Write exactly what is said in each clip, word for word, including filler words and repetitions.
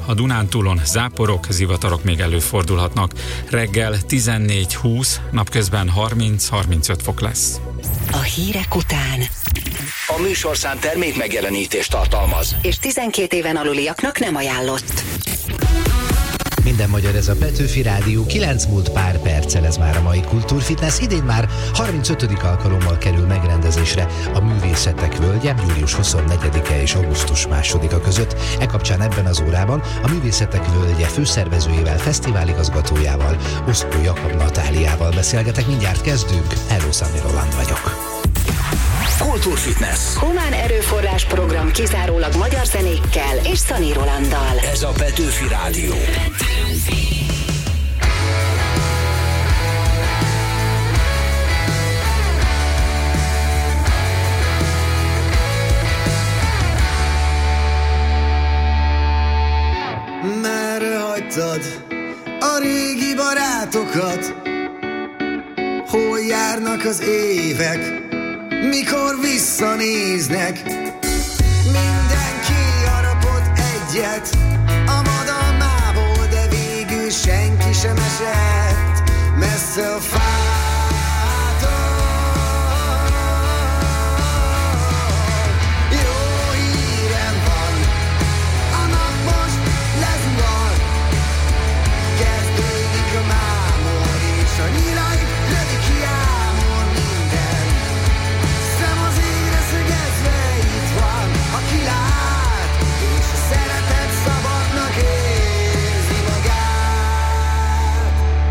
a Dunántúlon záporok, zivatarok még előfordulhatnak. Reggel tizennégy húsz, napközben harminc-harmincöt fok lesz. A hírek után a műsorszám termék megjelenítést tartalmaz, és tizenkét éven aluliaknak nem ajánlott. Minden magyar, ez a Petőfi Rádió, kilenc múlt pár perccel, ez már a mai Kultúrfitness. Idén már harmincötödik alkalommal kerül megrendezésre a Művészetek Völgye, július huszonnegyedike és augusztus másodika között. E kapcsán ebben az órában a Művészetek Völgye főszervezőjével, fesztiváligazgatójával, Oszkó Jakab Natáliával beszélgetek. Mindjárt kezdünk. Hello, Szani Roland vagyok. Kultúrfitness. Humán erőforrás program kizárólag magyar zenékkel és Szani Rolanddal. Ez a Petőfi Rádió. Merre hagytad a régi barátokat? Hol járnak az évek, mikor visszanéznek? Mindenki harapott egyet a madalmából, de végül senki sem esett messze a fától. Jó hírem van, a nap most lezuhan, kezdődik a mámor, és a nyilait lövi ki ámol minden. Szem az égre szögezve itt van, aki lát, és a szeretet szabadnak érzi magát.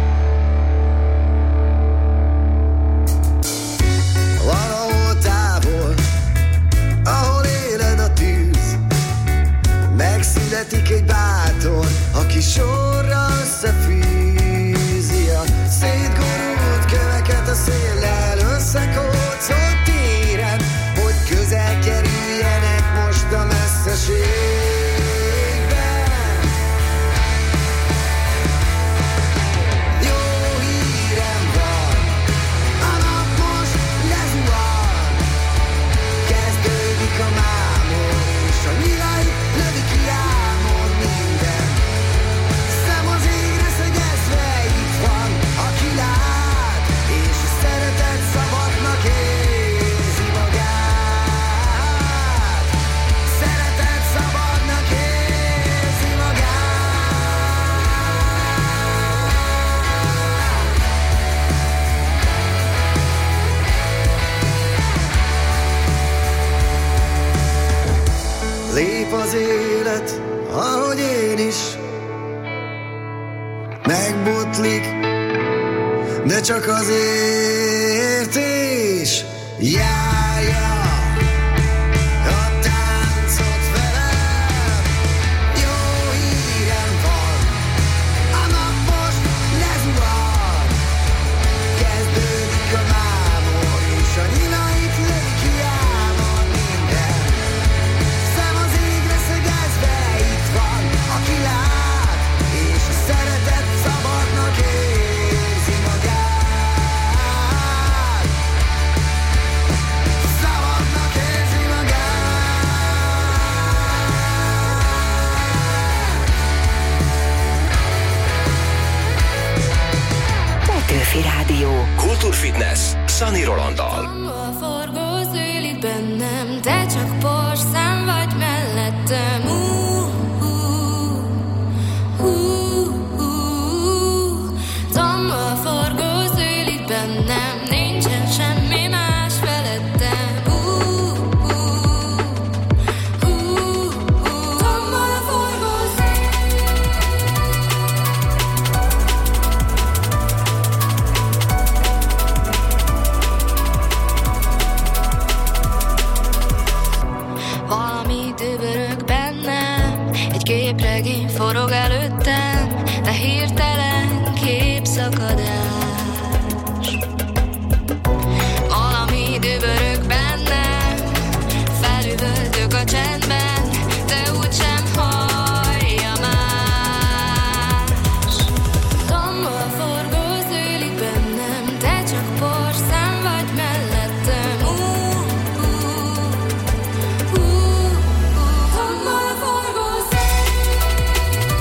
Valahol távol, ahol éled a tűz, megszületik egy bátor, aki sorra összefűzi a szétgurult köveket a széllel, összekócolt téren, hogy közel kerüljenek most a messzeségben. Jó hírem van, a nap most lezuhan, kezdődik a mámor, és a nyilait lövi ki ámol minden. Szem az égre szögezve itt van, aki lát, és a szeretet szabadnak érzi magát. Szeretet szabadnak érzi magát. Lép az élet, ahogy én is, megbotlik, de csak azért is járja a táncot velem. Jó hírem van, a nap most lezuhan, kezdődik a mámor, és a nyilait lövi ki ámol minden. Szem az égre szögezve itt van, aki lát, és a szeretet szabadnak érzi magát. Szabadnak érzi magát. Petőfi Rádió. Kultúrfitness Szani Rolanddal. A forgó zűlik bennem, te csak porszám vagy mellettem. Hú, hú, hú, hú. Tomba forgó zűlik bennem, nincsen semmi más felettem. Hú, hú, hú, hú. Tomba forgó valami dübörög bennem, egy képregény forog előttem, de hirtelen képszakadás. Valami dübörög bennem, felüvöltök a csendben, de úgysem hallja más. Tomba forgó zűlik bennem, te csak porszám vagy mellettem. Hú, hú, hú, hú. Tomba forgó zűlik.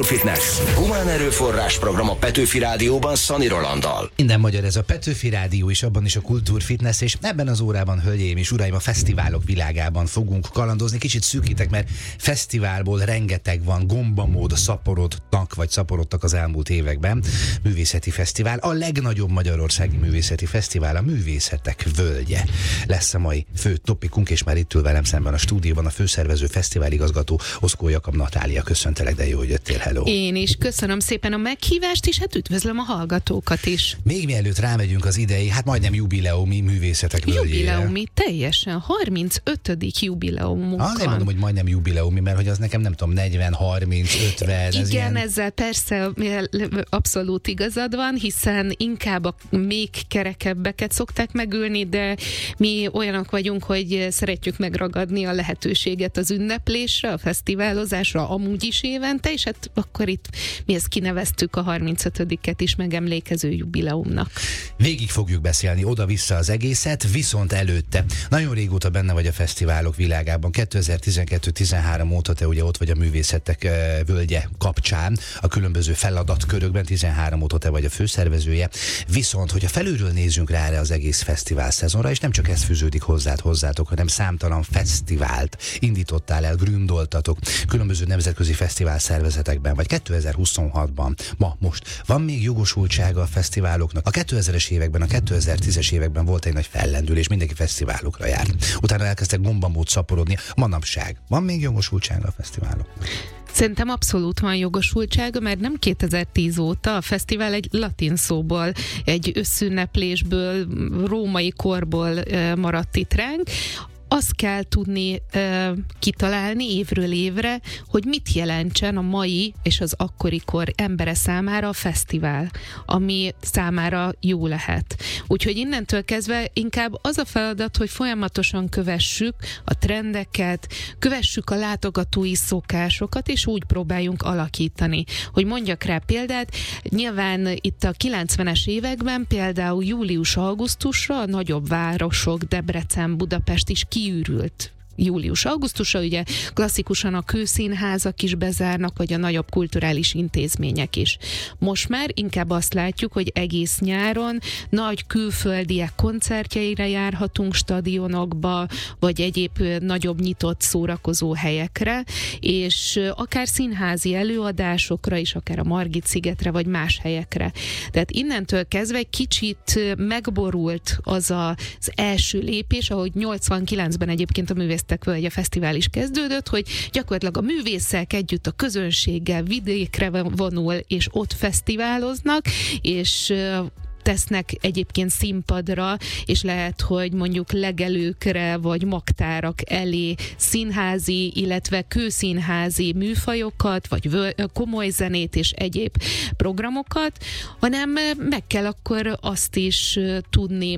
Kultúrfitness. Humán erőforrás program a Petőfi Rádióban Szani Rolanddal. Minden magyar ez a Petőfi Rádió, és abban is a Kultúrfitness, és ebben az órában, hölgyeim és uraim, a fesztiválok világában fogunk kalandozni. Kicsit szűkítek, mert fesztiválból rengeteg van, gombamód szaporodtak, vagy szaporodtak az elmúlt években. Művészeti fesztivál, a legnagyobb magyarországi művészeti fesztivál, a Művészetek Völgye lesz a mai fő topikunk, és már itt ül velem szemben a stúdióban a főszervező, fesztiváligazgató Oszkó Jakab Natália. Köszöntelek, de jó, hogy jöttél, hello. Én is köszönöm szépen a meghívást, és hát üdvözlöm a hallgatókat is. Még mielőtt rámegyünk az idei, hát majdnem jubileumi Művészetek Völgyére. Jubileumi, teljesen, harmincötödik jubileumunk ah, nem mondom, hogy majdnem jubileumi, mert hogy az nekem nem tudom, negyven, harminc, ötven. Igen, ez ilyen... ezzel persze abszolút igazad van, hiszen inkább a még kerekebbeket szokták megülni, de mi olyanok vagyunk, hogy szeretjük megragadni a lehetőséget az ünneplésre, a fesztiválozásra, amúgy is évente, és hát akkor itt mi ezt kineveztük a harmincötödiket is megemlékező jubileumnak. Végig fogjuk beszélni oda-vissza az egészet, viszont előtte. Nagyon régóta benne vagy a fesztiválok világában. kétezer-tizenkettő tizenhárom óta te ugye ott vagy a Művészetek Völgye kapcsán, a különböző feladatkörökben, tizenhárom óta te vagy a főszervezője. Viszont, hogyha felülről nézzünk rá erre az egész fesztivál szezonra, és nem csak ez fűződik hozzád, hozzátok, hanem számtalan fesztivált indítottál el, gründoltatok különböző nemzetközi fesztivál szervezetekben, vagy kétezer-huszonhatban, ma, most. Van még jogosultsága a fesztiváloknak? A kétezres években, a kétezer-tízes években volt egy nagy fellendülés, mindenki fesztiválokra járt. Utána elkezdtek gombamód szaporodni. Manapság van még jogosultsága a fesztiváloknak? Szerintem abszolút van jogosultsága, mert nem kétezer-tíz óta a fesztivál egy latin szóból, egy összünneplésből, római korból maradt itt ránk. Azt kell tudni uh, kitalálni évről évre, hogy mit jelentsen a mai és az akkorikor embere számára a fesztivál, ami számára jó lehet. Úgyhogy innentől kezdve inkább az a feladat, hogy folyamatosan kövessük a trendeket, kövessük a látogatói szokásokat, és úgy próbáljunk alakítani. Hogy mondjak rá példát, nyilván itt a kilencvenes években például július-augusztusra a nagyobb városok, Debrecen, Budapest is kiürült. Július-augusztusra ugye klasszikusan a kőszínházak is bezárnak, vagy a nagyobb kulturális intézmények is. Most már inkább azt látjuk, hogy egész nyáron nagy külföldiek koncertjeire járhatunk, stadionokba, vagy egyéb nagyobb nyitott szórakozó helyekre, és akár színházi előadásokra is, akár a Margit-szigetre, vagy más helyekre. Tehát innentől kezdve kicsit megborult az a, az első lépés, ahogy nyolcvankilencben egyébként a Művészetek Völgye Fesztivál is kezdődött, hogy gyakorlatilag a művészek együtt a közönséggel vidékre vonul, és ott fesztiváloznak, és tesznek egyébként színpadra, és lehet, hogy mondjuk legelőkre, vagy magtárak elé színházi, illetve kőszínházi műfajokat, vagy komoly zenét és egyéb programokat, hanem meg kell akkor azt is tudni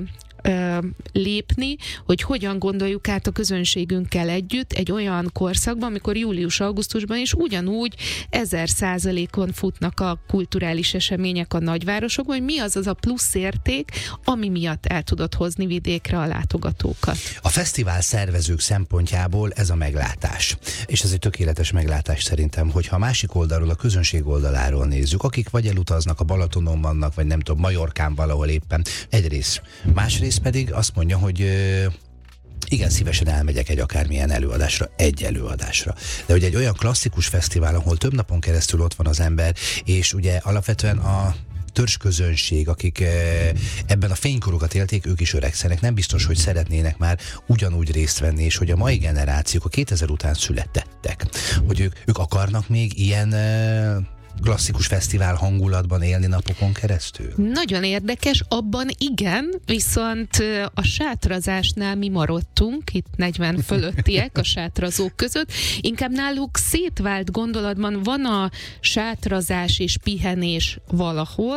lépni, hogy hogyan gondoljuk át a közönségünkkel együtt egy olyan korszakban, amikor július-augusztusban is ugyanúgy ezer százalékon futnak a kulturális események a nagyvárosokban, hogy mi az az a plusz érték, ami miatt el tudod hozni vidékre a látogatókat. A fesztivál szervezők szempontjából ez a meglátás. És ez egy tökéletes meglátás szerintem, hogyha a másik oldalról, a közönség oldaláról nézzük, akik vagy elutaznak, a Balatonon vannak, vagy nem tudom, Majorkán valahol éppen. Egyrészt. Másrészt pedig azt mondja, hogy ö, igen, szívesen elmegyek egy akármilyen előadásra, egy előadásra. De hogy egy olyan klasszikus fesztivál, ahol több napon keresztül ott van az ember, és ugye alapvetően a törzsközönség, akik ebben a fénykorokat élték, ők is öregszenek. Nem biztos, hogy szeretnének már ugyanúgy részt venni, és hogy a mai generációk a kétezer után születettek, hogy ők, ők akarnak még ilyen klasszikus fesztivál hangulatban élni napokon keresztül? Nagyon érdekes, abban igen, viszont a sátrazásnál mi maradtunk, itt negyven fölöttiek a sátrazók között, inkább náluk szétvált gondolatban van a sátrazás és pihenés valahol,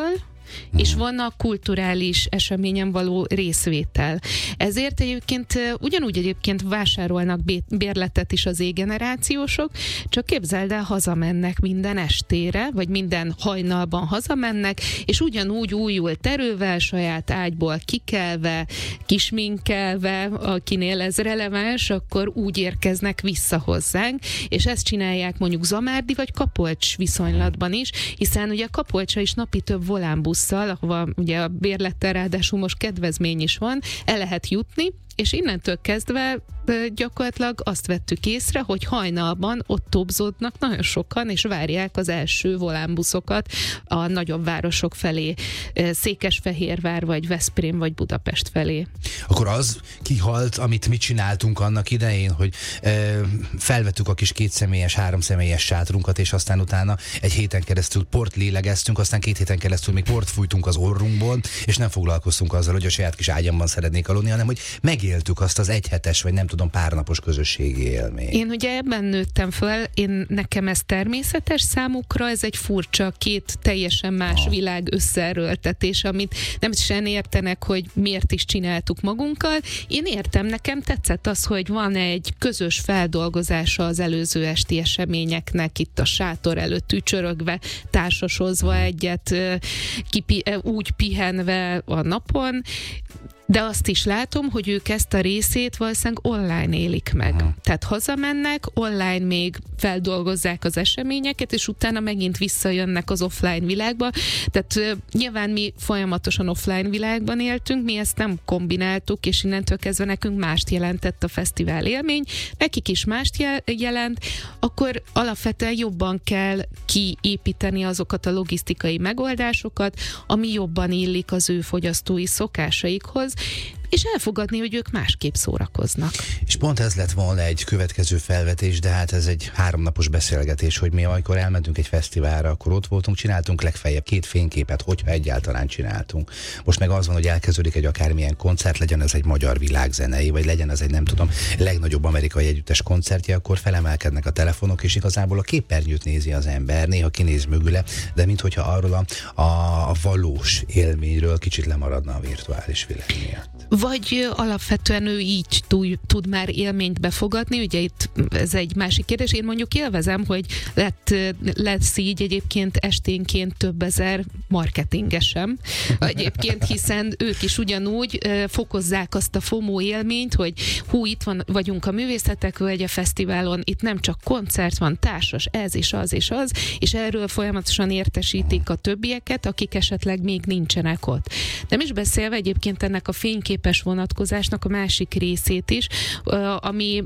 mm. és van a kulturális eseményen való részvétel. Ezért egyébként ugyanúgy egyébként vásárolnak bérletet is az égenerációsok, csak képzeld el, hazamennek minden estére, vagy minden hajnalban hazamennek, és ugyanúgy újult erővel, saját ágyból kikelve, kisminkelve, akinél ez releváns, akkor úgy érkeznek vissza hozzánk, és ezt csinálják mondjuk Zamárdi vagy Kapolcs viszonylatban is, hiszen ugye Kapolcsra is napi több volánbusszal, ahova ugye a bérlettel ráadásul most kedvezmény is van, el lehet jutni, és innentől kezdve gyakorlatilag azt vettük észre, hogy hajnalban ott tobzódnak nagyon sokan, és várják az első volánbuszokat a nagyobb városok felé, Székesfehérvár, vagy Veszprém, vagy Budapest felé. Akkor az kihalt, amit mi csináltunk annak idején, hogy e, felvettük a kis kétszemélyes, háromszemélyes sátrunkat, és aztán utána egy héten keresztül port lélegeztünk, aztán két héten keresztül még port fújtunk az orrunkból, és nem foglalkoztunk azzal, hogy a saját kis ágyamban szeretnék aludni, hanem hogy megéltük azt az egyhetes, vagy nem tudom, párnapos közösségi élmény. Én ugye ebben nőttem föl, én nekem ez természetes, számukra ez egy furcsa, két teljesen más ah. világ összeerőltetés, amit nem sem értenek, hogy miért is csináltuk magunkkal. Én értem, nekem tetszett az, hogy van egy közös feldolgozása az előző esti eseményeknek, itt a sátor előtt ücsörögve, társasozva egyet, kipi, úgy pihenve a napon, de azt is látom, hogy ők ezt a részét valószínűleg online élik meg. Aha. Tehát hazamennek, online még feldolgozzák az eseményeket, és utána megint visszajönnek az offline világba. Tehát uh, nyilván mi folyamatosan offline világban éltünk, mi ezt nem kombináltuk, és innentől kezdve nekünk mást jelentett a fesztivál élmény, nekik is mást jelent, akkor alapvetően jobban kell kiépíteni azokat a logisztikai megoldásokat, ami jobban illik az ő fogyasztói szokásaikhoz, és elfogadni, hogy ők másképp szórakoznak. És pont ez lett volna egy következő felvetés, de hát ez egy háromnapos beszélgetés, hogy mi amikor elmentünk egy fesztiválra, akkor ott voltunk, csináltunk legfeljebb két fényképet, hogyha egyáltalán csináltunk. Most meg az van, hogy elkezdődik egy akármilyen koncert, legyen ez egy magyar világzenei, vagy legyen ez egy nem tudom, legnagyobb amerikai együttes koncertje, akkor felemelkednek a telefonok, és igazából a képernyőt nézi az ember, néha kinéz mögüle, de minthogyha arról a, a, a valós élményről kicsit lemaradna a virtuális világ miatt. Vagy alapvetően ő így tud, tud már élményt befogadni, ugye itt ez egy másik kérdés. Én mondjuk élvezem, hogy lett, lesz így egyébként esténként több ezer marketingesem egyébként, hiszen ők is ugyanúgy fokozzák azt a FOMO élményt, hogy hú, itt van, vagyunk a Művészetek Völgye Fesztiválon, itt nem csak koncert van, társas, ez és az és az, és erről folyamatosan értesítik a többieket, akik esetleg még nincsenek ott. Nem is beszélve egyébként ennek a fényképes vonatkozásnak a másik részét is, ami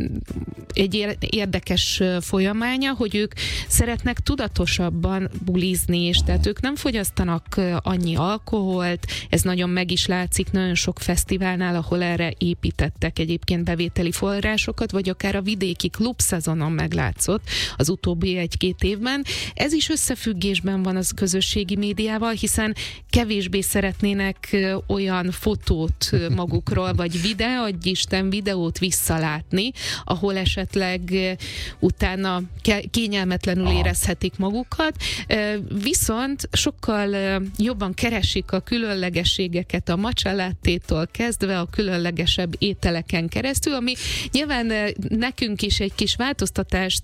egy érdekes folyamánya, hogy ők szeretnek tudatosabban bulizni, és tehát ők nem fogyasztanak annyi alkoholt, ez nagyon meg is látszik nagyon sok fesztiválnál, ahol erre építettek egyébként bevételi forrásokat, vagy akár a vidéki klubszezonon meglátszott az utóbbi egy-két évben. Ez is összefüggésben van az közösségi médiával, hiszen kevésbé szeretnének olyan fotót magukról, vagy videó, adj Isten videót visszalátni, ahol esetleg utána kényelmetlenül érezhetik magukat, viszont sokkal jobban keresik a különlegességeket a matcha lattétól kezdve a különlegesebb ételeken keresztül, ami nyilván nekünk is egy kis változtatást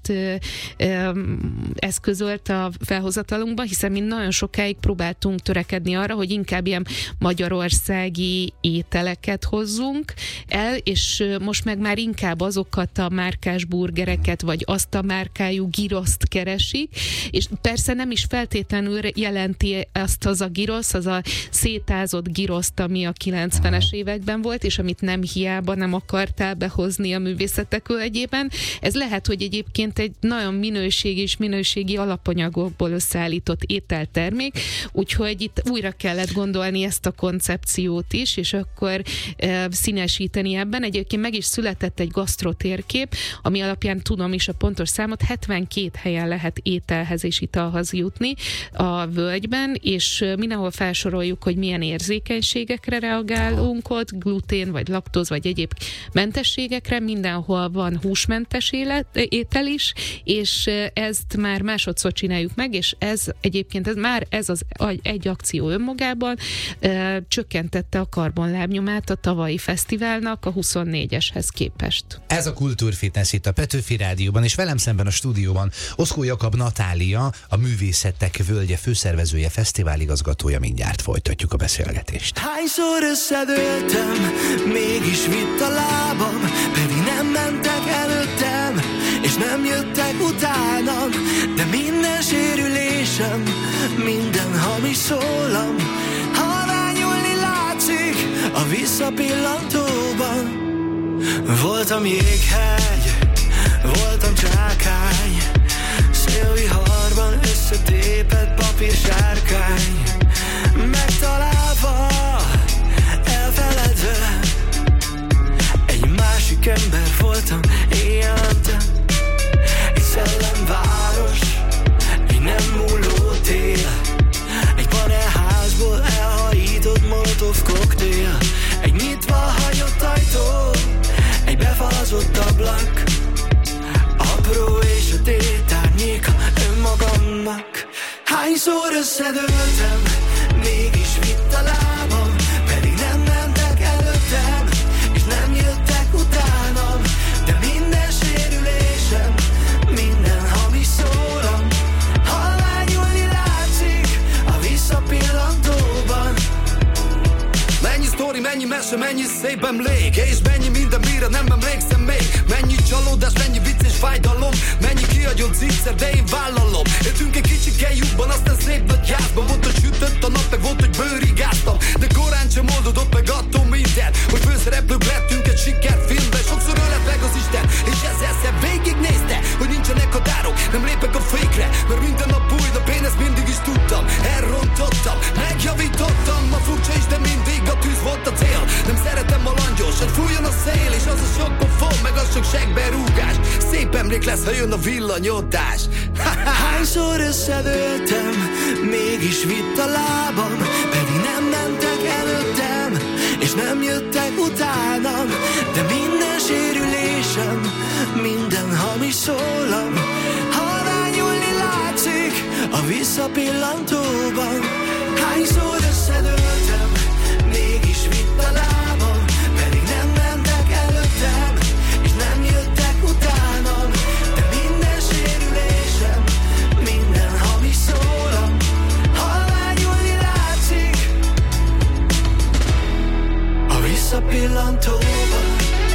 eszközölt a felhozatalunkba, hiszen mi nagyon sokáig próbáltunk törekedni arra, hogy inkább ilyen magyarországi ételeket hozzunk el, és most meg már inkább azokat a márkás burgereket, vagy azt a márkájú giroszt keresik, és persze nem is feltétlenül jelenti azt az a girosz, az a szétázott giroszt, ami a kilencvenes években volt, és amit nem hiába nem akartál behozni a Művészetek Völgyében. Ez lehet, hogy egyébként egy nagyon minőségi és minőségi alapanyagokból összeállított ételtermék, úgyhogy itt újra kellett gondolni ezt a koncepciót is, és akkor e, színesíteni ebben. Egyébként meg is született egy gasztro mikrotérkép, ami alapján tudom is a pontos számot, hetvenkét helyen lehet ételhez és italhoz jutni a völgyben, és mindenhol felsoroljuk, hogy milyen érzékenységekre reagálunk ott, glutén, vagy laktóz, vagy egyéb mentességekre, mindenhol van húsmentes élet, étel is, és ezt már másodszor csináljuk meg, és ez egyébként ez már ez az egy akció önmagában e, csökkentette a karbonlábnyomát a tavalyi fesztiválnak a huszonnégyeshez képest. Ez a Kultúrfitness itt a Petőfi Rádióban, és velem szemben a stúdióban Oszkó Jakab Natália, a Művészetek Völgye főszervezője, fesztiváligazgatója. Mindjárt folytatjuk a beszélgetést. Hányszor összedőltem, mégis vitt a lábam, pedig nem mentek előttem, és nem jöttek utánam, de minden sérülésem, minden hamis szólam, halványulni látszik a visszapillantóban. Voltam jéghegy, voltam csákány, szélviharban összetépett papírsárkány, megtalálva, elfeledve, egy másik ember voltam éjjelente. Egy szellemváros, egy nem múló tél, egy panelházból elhajított molotov koktél, egy nyitva hagyott ajtó, egy befalazott ablak, apró és a tétárnyéka önmagamnak. Hányszor összedőltem, mégis vitt a lábam, pedig nem mentek előttem, és nem jöttek utánam, de minden sérülésem, minden hamis szólam, halványulni látszik a visszapillantóban. Mennyi sztori, mennyi mese, mennyi szép emlék, és mennyi minden, mire nem emlékszem még. Mennyi csalódás, mennyi vicc és fájdalom, mennyi kihagyott zicser, de én vállalom. Éltünk egy kicsike lyukban, aztán szép nagy házban, volt, hogy sütött a nap, meg volt, hogy bőrigáztam, de korán sem oldódott meg attól minden, hogy főszereplők lettünk egy sikerfilmben. Sokszor ölet meg az Isten, és ezzel szebb végignézte, hogy nincsenek határok, nem lépek a fékre, mert minden nap új nap, én ezt mindig is tudtam. Elrontottam, megjavítottam, ma furcsa is, de mindig a tűz volt a cél. Nem szeretem a langyos, hogy fújjon a szél, és az a sok pofon, meg az sok segberúgás. Szép emlék lesz, ha jön a villanyodás. Hányszor összedőltem, mégis vitt a lábam, pedig nem mentek előttem, és nem jöttek utánam, de minden sérülésem, minden hamis szólam, halványulni látszik a visszapillantóban. Hányszor összedőltem, mégis vitt a lábam, pedig nem mentek előttem, és nem jöttek utánam, de minden sérülésem, minden hamis szólam, halványulni látszik a visszapillantóban.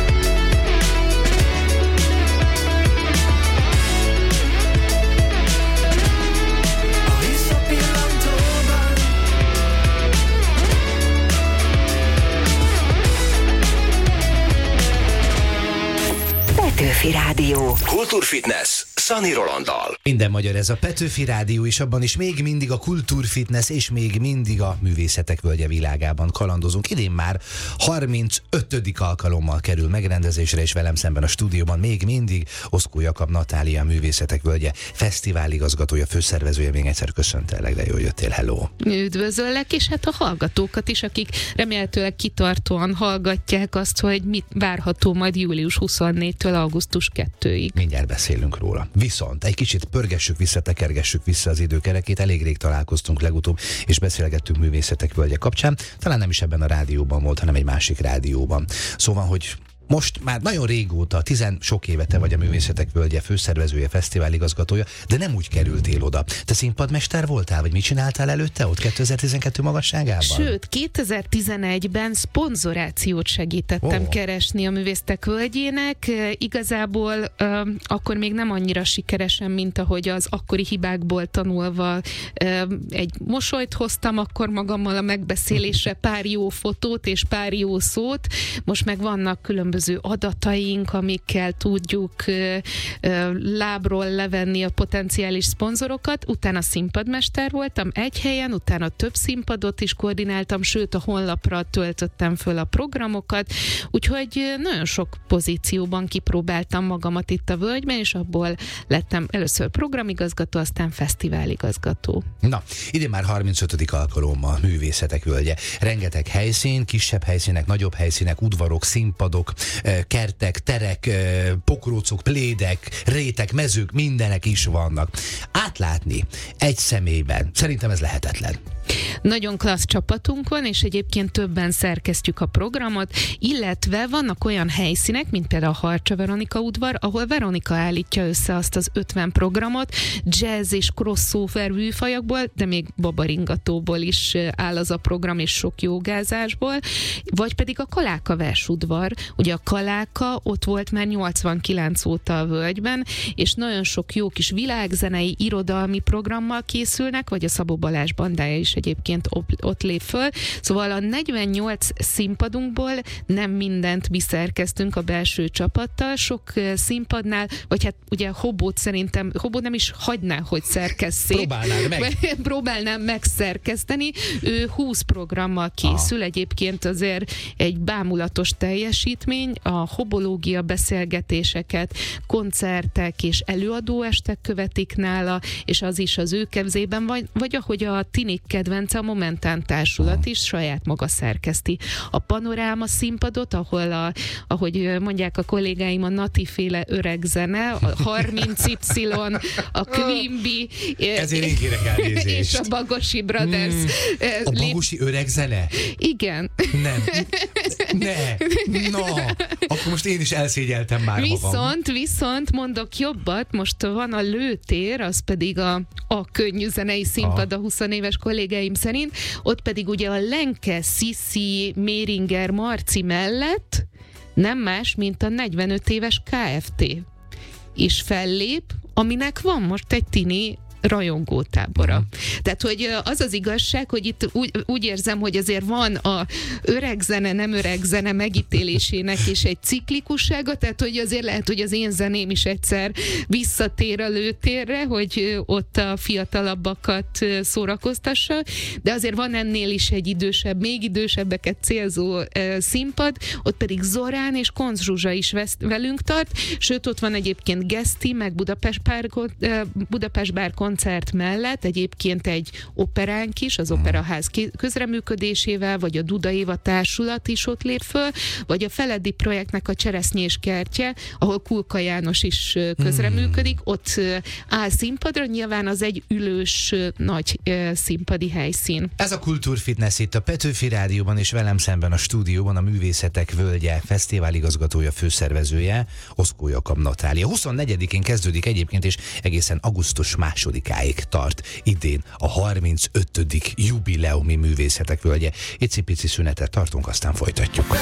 Petőfi Rádió. Kultúrfitness Szani Rolanddal. Minden magyar, ez a Petőfi Rádió, és abban is még mindig a Kultúrfitness, és még mindig a Művészetek Völgye világában kalandozunk. Idén már harmincötödik alkalommal kerül megrendezésre, és velem szemben a stúdióban még mindig Oszkó Jakab Natália, a Művészetek Völgye fesztiváligazgatója, főszervezője. Még egyszer köszöntelek, de jól jöttél, hello! Üdvözöllek, és hát a hallgatókat is, akik remélhetőleg kitartóan hallgatják azt, hogy mit várható majd július huszonnégytől augusztus kettőig. Mindjárt beszélünk róla. Viszont egy kicsit pörgessük vissza, tekergessük vissza az időkerekét. Elég rég találkoztunk legutóbb, és beszélgettünk Művészetek Völgye kapcsán. Talán nem is ebben a rádióban volt, hanem egy másik rádióban. Szóval, hogy most már nagyon régóta, tizen sok éve te vagy a Művészetek Völgye főszervezője, fesztiváligazgatója, de nem úgy kerültél oda. Te színpadmester voltál, vagy mit csináltál előtte ott kétezer-tizenkettő magasságában? Sőt, kétezer-tizenegyben szponzorációt segítettem oh. keresni a Művészetek Völgyének. Igazából uh, akkor még nem annyira sikeresen, mint ahogy az akkori hibákból tanulva uh, egy mosolyt hoztam akkor magammal a megbeszélésre, pár jó fotót és pár jó szót. Most meg vannak különböző különböző adataink, amikkel tudjuk ö, ö, lábról levenni a potenciális szponzorokat. Utána színpadmester voltam egy helyen, utána több színpadot is koordináltam, sőt a honlapra töltöttem föl a programokat, úgyhogy nagyon sok pozícióban kipróbáltam magamat itt a Völgyben, és abból lettem először programigazgató, aztán fesztiváligazgató. Na, idén már harmincötödik alkalommal Művészetek Völgye. Rengeteg helyszín, kisebb helyszínek, nagyobb helyszínek, udvarok, színpadok, kertek, terek, pokrócok, plédek, rétek, mezők, mindenek is vannak. Átlátni egy személyben, szerintem ez lehetetlen. Nagyon klassz csapatunk van, és egyébként többen szerkesztjük a programot, illetve vannak olyan helyszínek, mint például a Harcsa Veronika udvar, ahol Veronika állítja össze azt az ötven programot, jazz és crossover műfajokból, de még babaringatóból is áll az a program, és sok jogázásból, vagy pedig a Kaláka versudvar. Ugye a Kaláka ott volt már nyolcvankilenc óta a Völgyben, és nagyon sok jó kis világzenei, irodalmi programmal készülnek, vagy a Szabó Balázs bandája is egyébként ott lép föl. Szóval a negyvennyolc színpadunkból nem mindent mi szerkeztünk a belső csapattal, sok színpadnál, vagy hát ugye Hobót szerintem, Hobó nem is hagyná, hogy szerkesszék. Próbálnál meg. Próbálnám megszerkeszteni. Ő húsz programmal készül, ah. egyébként azért egy bámulatos teljesítmény, a hobológia beszélgetéseket, koncertek és előadóestek követik nála, és az is az ő kezében, vagy, vagy ahogy a Tinik kedvence, a Momentán Társulat is saját maga szerkeszti. A Panoráma színpadot, ahol a, ahogy mondják a kollégáim, a Nati-féle öreg zene, a harminc Y, a Quimby, ezért én kérek elnézést. És a Bagosi Brothers. Hmm. A Bagosi öreg zene? Igen. Nem. Ne. No. Akkor most én is elszégyeltem már viszont, magam. Viszont mondok jobbat, most van a Lőtér, az pedig a, a könnyű zenei színpad a húsz éves kollégáim szerint, ott pedig ugye a Lenke, Sziszi, Méringer, Marci mellett nem más, mint a negyvenöt éves ká ef té is fellép, aminek van most egy tini rajongótábora. Uh-huh. Tehát, hogy az az igazság, hogy itt úgy, úgy érzem, hogy azért van a öreg zene, nem öreg zene megítélésének is egy ciklikussága, tehát, hogy azért lehet, hogy az én zeném is egyszer visszatér a Lőtérre, hogy ott a fiatalabbakat szórakoztassa, de azért van ennél is egy idősebb, még idősebbeket célzó uh, színpad, ott pedig Zorán és Koncz Zsuzsa is vesz, velünk tart, sőt, ott van egyébként Geszti, meg Budapest Bár, uh, Budapest Bár koncert mellett egyébként egy operánk is, az Operaház közreműködésével, vagy a Duda Éva Társulat is ott lép föl, vagy a Feledi projektnek a Cseresznyés kertje, ahol Kulka János is közreműködik, ott áll színpadra, nyilván az egy ülős nagy színpadi helyszín. Ez a Kultúrfitness itt a Petőfi Rádióban, és velem szemben a stúdióban a Művészetek Völgye fesztivál igazgatója, főszervezője, Oszkó Jakab Natália. huszonnegyedikén kezdődik egyébként, és egészen augusztus másodikáig tart idén a harmincötödik jubileumi Művészetek Völgye. Icipici szünetet tartunk, aztán folytatjuk.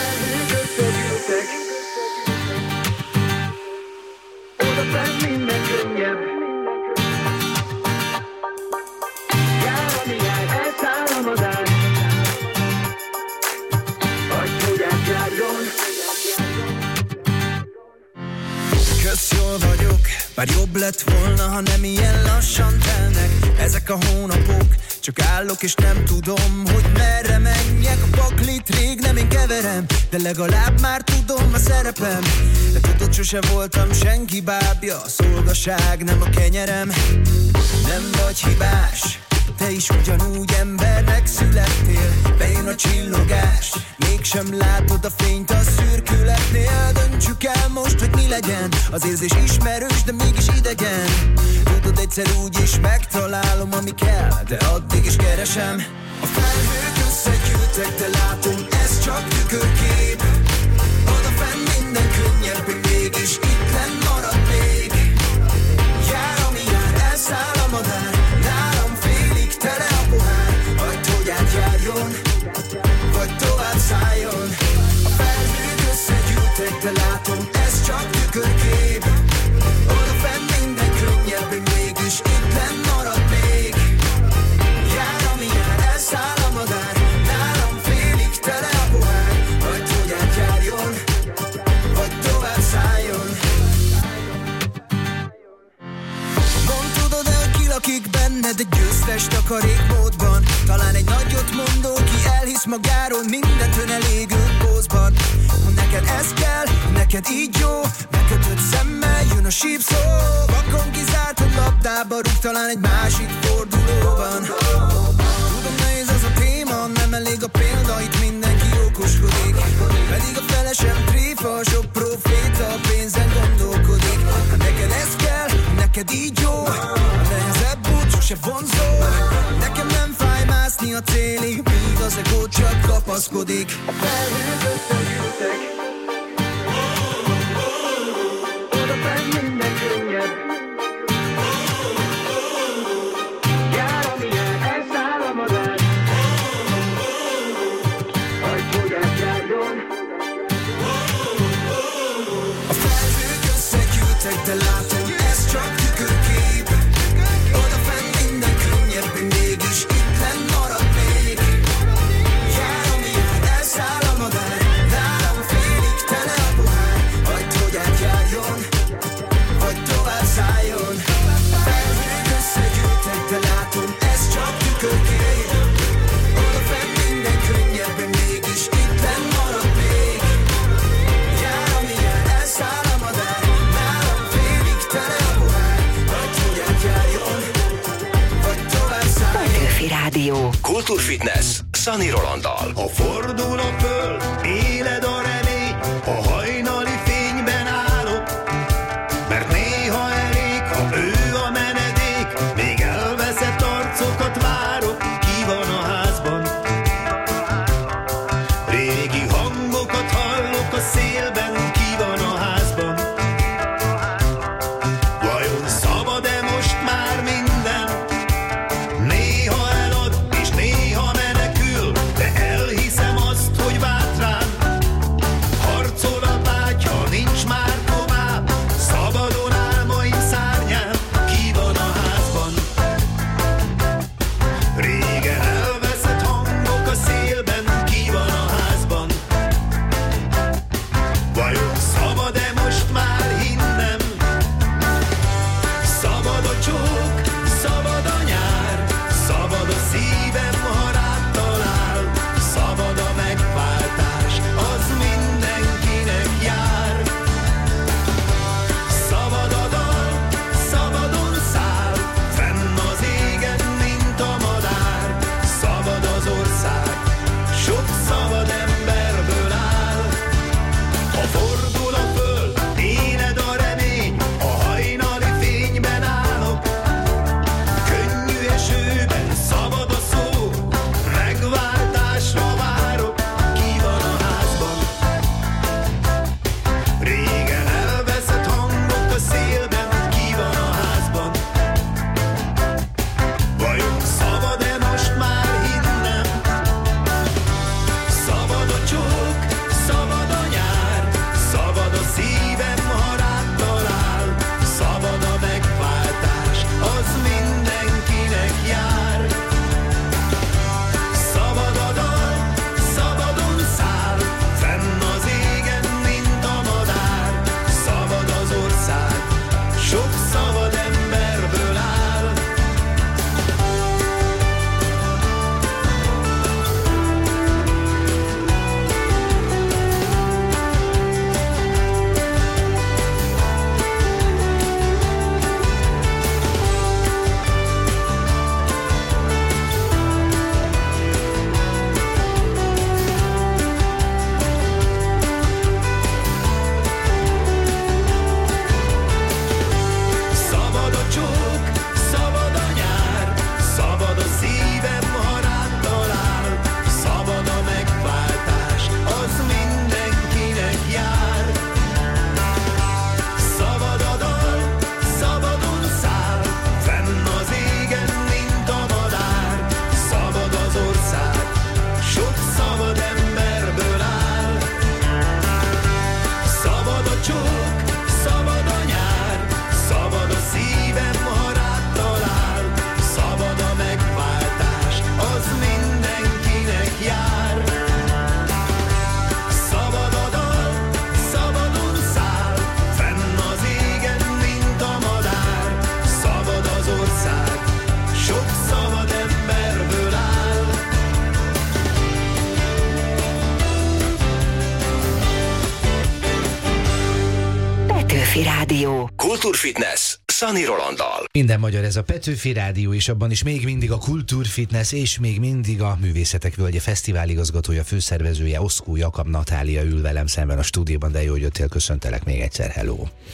Kösz, jól vagyok, bár jobb lett volna, ha nem ilyen lassan telnek ezek a hónapok. Csak állok és nem tudom, hogy merre menjek. A paklit rég nem én keverem, de legalább már tudom a szerepem. De tudod, sose voltam senki bábja, a szolgaság nem a kenyerem. Nem vagy hibás, te is ugyanúgy embernek születtél. Bejön a csillogás, mégsem látod a fényt a szürkületnél. Döntsük el most, hogy mi legyen. Az érzés ismerős, de mégis idegen. Tudod, egyszer úgy is megtalálom, ami kell, de addig is keresem. A felhők összegyűltek, de látom, ez csak tükörkép. Odafenn minden könnyebb, hogy mégis itt lenn marad még. Jár, ami jár, elszáll a madár. Nálam félig tele a pohár. Hagyd, hogy átjárjon, vagy tovább szálljon. A felhők összegyűltek, de látom, ez csak tükörkép. Odafenn minden könnyebb, hogy mégis itt lenn marad még. Jár, ami jár, elszáll a madár. Nálam félig tele a pohár. Hagyd, hogy átjárjon, magáról, mindent ön elégül pózban. Ha neked ez kell, ha neked így jó, megkötött szemmel jön a sípszó. Vakon kizárt, hogy labdába rúg talán egy másik fordulóban. Tudom, nehéz az a téma, nem elég a példa, itt mindenki jókoskodik. Pedig a felesem tréfa, sok proféta a pénzen gondolkodik. Ha neked ez kell, ha neked így jó, a nehezebb út sose vonzó. Nekem nem fáj mászni a célig, míg az ego csak kapaszkodik. Felhők összegyűltek, oda fenn minden könnyebb. Jár, amilyen elszáll a madár, hagyd, hogy átjárjon. A felhők összegyűltek, de látom, ez csak tükörkép. Oda fenn minden könnyebb, én mégis itt lenn maradnék. Jár, amilyen elszáll a madár, nálam félig tele a pohár. Hagyd, hogy átjárjon, vagy tovább szálljon. A felhők összegyűltek, de látom, ez csak tükörkép. Oda fenn minden könnyebb, én mégis itt lenn maradnék. Jár, amilyen elszáll a madár, nálam félig tele a pohár. Hagyd, hogy átjárjon, vagy tovább szálljon. Petőfi Rádió. Kultúrfitness Szani Rolanddal. Ha fordul a föld, éled a remény, a hajnali fényben állok, mert néha elég, ha ő a menedék, még elveszett arcokat várok. Ki van a házban? Régi hangokat hallok a szélben. Ki van a házban? Vajon szabad-e most már minden? Néha elad és néha menekül, de elhiszem azt, hogy várt rám. Rádió. Kultúrfitness Szani Rolanddal. Minden magyar, ez a Petőfi Rádió, és abban is még mindig a Kultúrfitness, és még mindig a Művészetek Völgye fesztivál igazgatója, főszervezője, Oszkó Jakab Natália ül velem szemben a stúdióban, de jó, hogy jöttél, köszöntelek még egyszer, hello!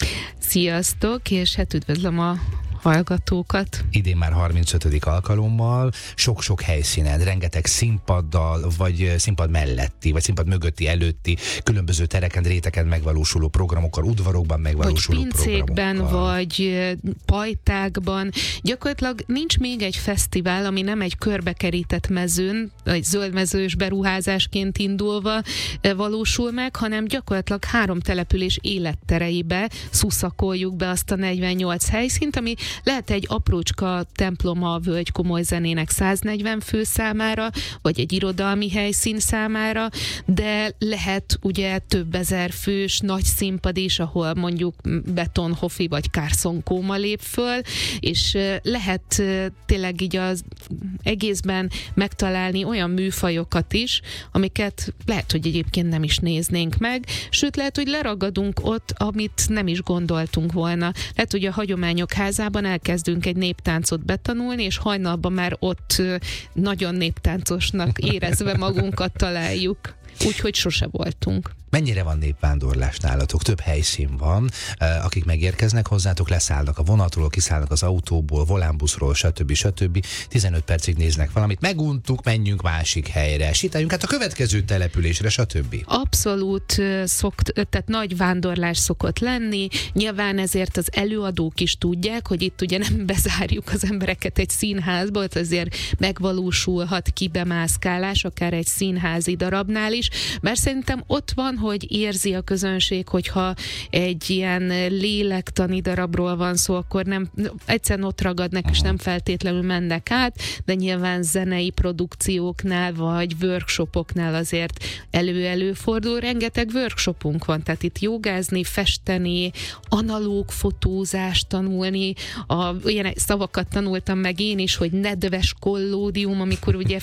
Sziasztok, és hát üdvözlöm a hallgatókat. Idén már harmincötödik alkalommal, sok-sok helyszínen, rengeteg színpaddal, vagy színpad melletti, vagy színpad mögötti, előtti, különböző tereken, réteken megvalósuló programokkal, udvarokban megvalósuló vagy pincékben, programokkal. vagy pajtákban. Gyakorlatilag nincs még egy fesztivál, ami nem egy körbekerített mezőn, egy zöldmezős beruházásként indulva valósul meg, hanem gyakorlatilag három település élettereibe szuszakoljuk be azt a negyvennyolc helyszínt, ami lehet egy aprócska temploma a Völgy komoly zenének száznegyven fő számára, vagy egy irodalmi helyszín számára, de lehet ugye több ezer fős nagy színpad is, ahol mondjuk Betonhoffi vagy Carson Kóma lép föl, és lehet tényleg így az egészben megtalálni olyan műfajokat is, amiket lehet, hogy egyébként nem is néznénk meg, sőt lehet, hogy leragadunk ott, amit nem is gondoltunk volna. Lehet, hogy a Hagyományok Házában elkezdünk egy néptáncot betanulni, és hajnalban már ott nagyon néptáncosnak érezve magunkat találjuk. Úgyhogy sose voltunk. Mennyire van népvándorlás nálatok? Több helyszín van, akik megérkeznek hozzátok, leszállnak a vonatról, kiszállnak az autóból, volánbuszról, stb. stb. tizenöt percig néznek valamit, meguntuk, menjünk másik helyre, sétáljunk át a következő településre, stb. Abszolút szokt, tehát nagy vándorlás szokott lenni, nyilván ezért az előadók is tudják, hogy itt ugye nem bezárjuk az embereket egy színházba, azért megvalósulhat kibemászkálás, akár egy színházi darabnál is, mert szerintem ott van, hogy érzi a közönség, hogyha egy ilyen lélektani darabról van szó, akkor nem, egyszerűen ott ragadnak, és nem feltétlenül mennek át, de nyilván zenei produkcióknál, vagy workshopoknál azért elő-előfordul. Rengeteg workshopunk van, tehát itt jogázni, festeni, analóg fotózást tanulni, a, ilyen szavakat tanultam meg én is, hogy nedves kollódium, amikor ugye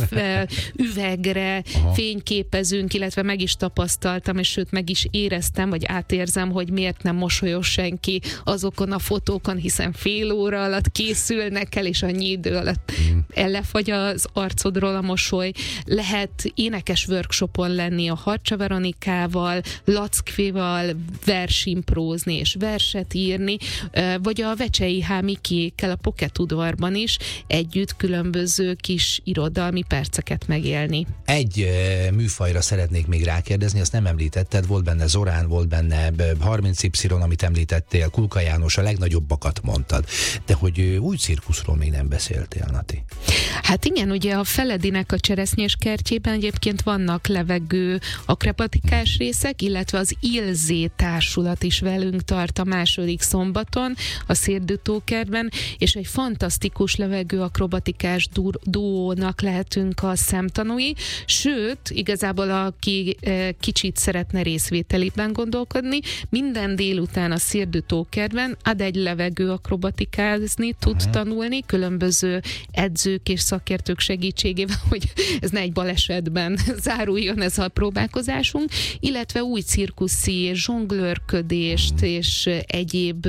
üvegre Aha. fényképezünk, illetve meg is tapasztaltam, és sőt meg is éreztem, vagy átérzem, hogy miért nem mosolyos senki azokon a fotókon, hiszen fél óra alatt készülnek el, és annyi idő alatt ellefagy az arcodról a mosoly. Lehet énekes workshopon lenni a Harcsa Veronikával, Lackfival versimprózni és verset írni, vagy a Vecsei H. Mikiékkel a Pocket udvarban is együtt különböző kis irodalmi perceket megélni. Egy műfajra szeretnék még rákérdezni, azt nem említetted, volt benne Zorán, volt benne harminc Y, amit említettél, Kulka János, a legnagyobbakat mondtad, de hogy új cirkuszról még nem beszéltél, Nati. Hát igen, ugye a Feledinek a Cseresznyés kertjében egyébként vannak levegő akrobatikás részek, illetve az Ilzé társulat is velünk tart a második szombaton a Szérdütókertben, és egy fantasztikus levegő akrobatikás duónak lehetünk a szemtanúi, sőt, igazából aki kicsit szeretne részvételében gondolkodni, minden délután a Szérdütókertben ad egy levegő akrobatikázni, tud uh-huh. tanulni, különböző edzők és szakértők segítségével, hogy ez ne egy balesetben záruljon ez a próbálkozásunk, illetve új cirkuszi és zsonglőrködést és egyéb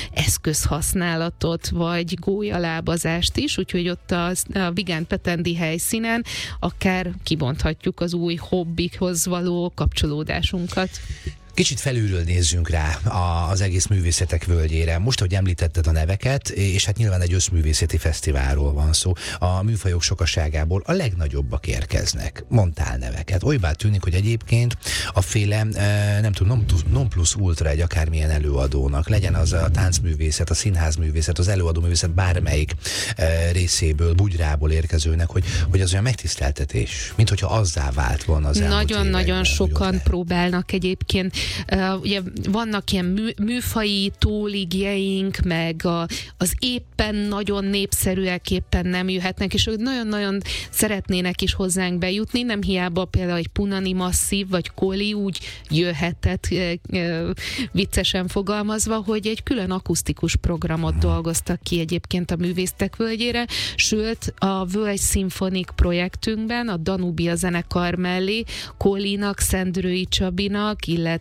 eszközhasználatot, vagy gólyalábazást is, úgyhogy ott a, a Vigán Petendi helyszínen akár kibonthatjuk az új hobbikhoz való kapcsolódásunkat. Kicsit felülről nézzünk rá az egész Művészetek Völgyére. Most, hogy említetted a neveket, és hát nyilván egy összművészeti fesztiválról van szó, a műfajok sokaságából a legnagyobbak érkeznek. Mondtál neveket. Olybá tűnik, hogy egyébként a féle, nem tudom, non plus ultra egy akármilyen előadónak, legyen az a táncművészet, a színházművészet, az előadóművészet bármelyik részéből, bugyrából érkezőnek, hogy, hogy az olyan megtiszteltetés, mint hogyha azzá vált volna az elmúlt években. Nagyon-nagyon sokan próbálnak egyébként. Uh, ugye vannak ilyen mű, műfai tóligjeink, meg a, az éppen nagyon népszerűek éppen nem jöhetnek, és ők nagyon-nagyon szeretnének is hozzánk bejutni, nem hiába például egy Punani Masszív, vagy Koli úgy jöhetett, uh, uh, viccesen fogalmazva, hogy egy külön akusztikus programot dolgoztak ki egyébként a Művészetek Völgyére, sőt a Völgy Szimfonik projektünkben a Danubia zenekar mellé Kolinak, Szendrői Csabinak, illetve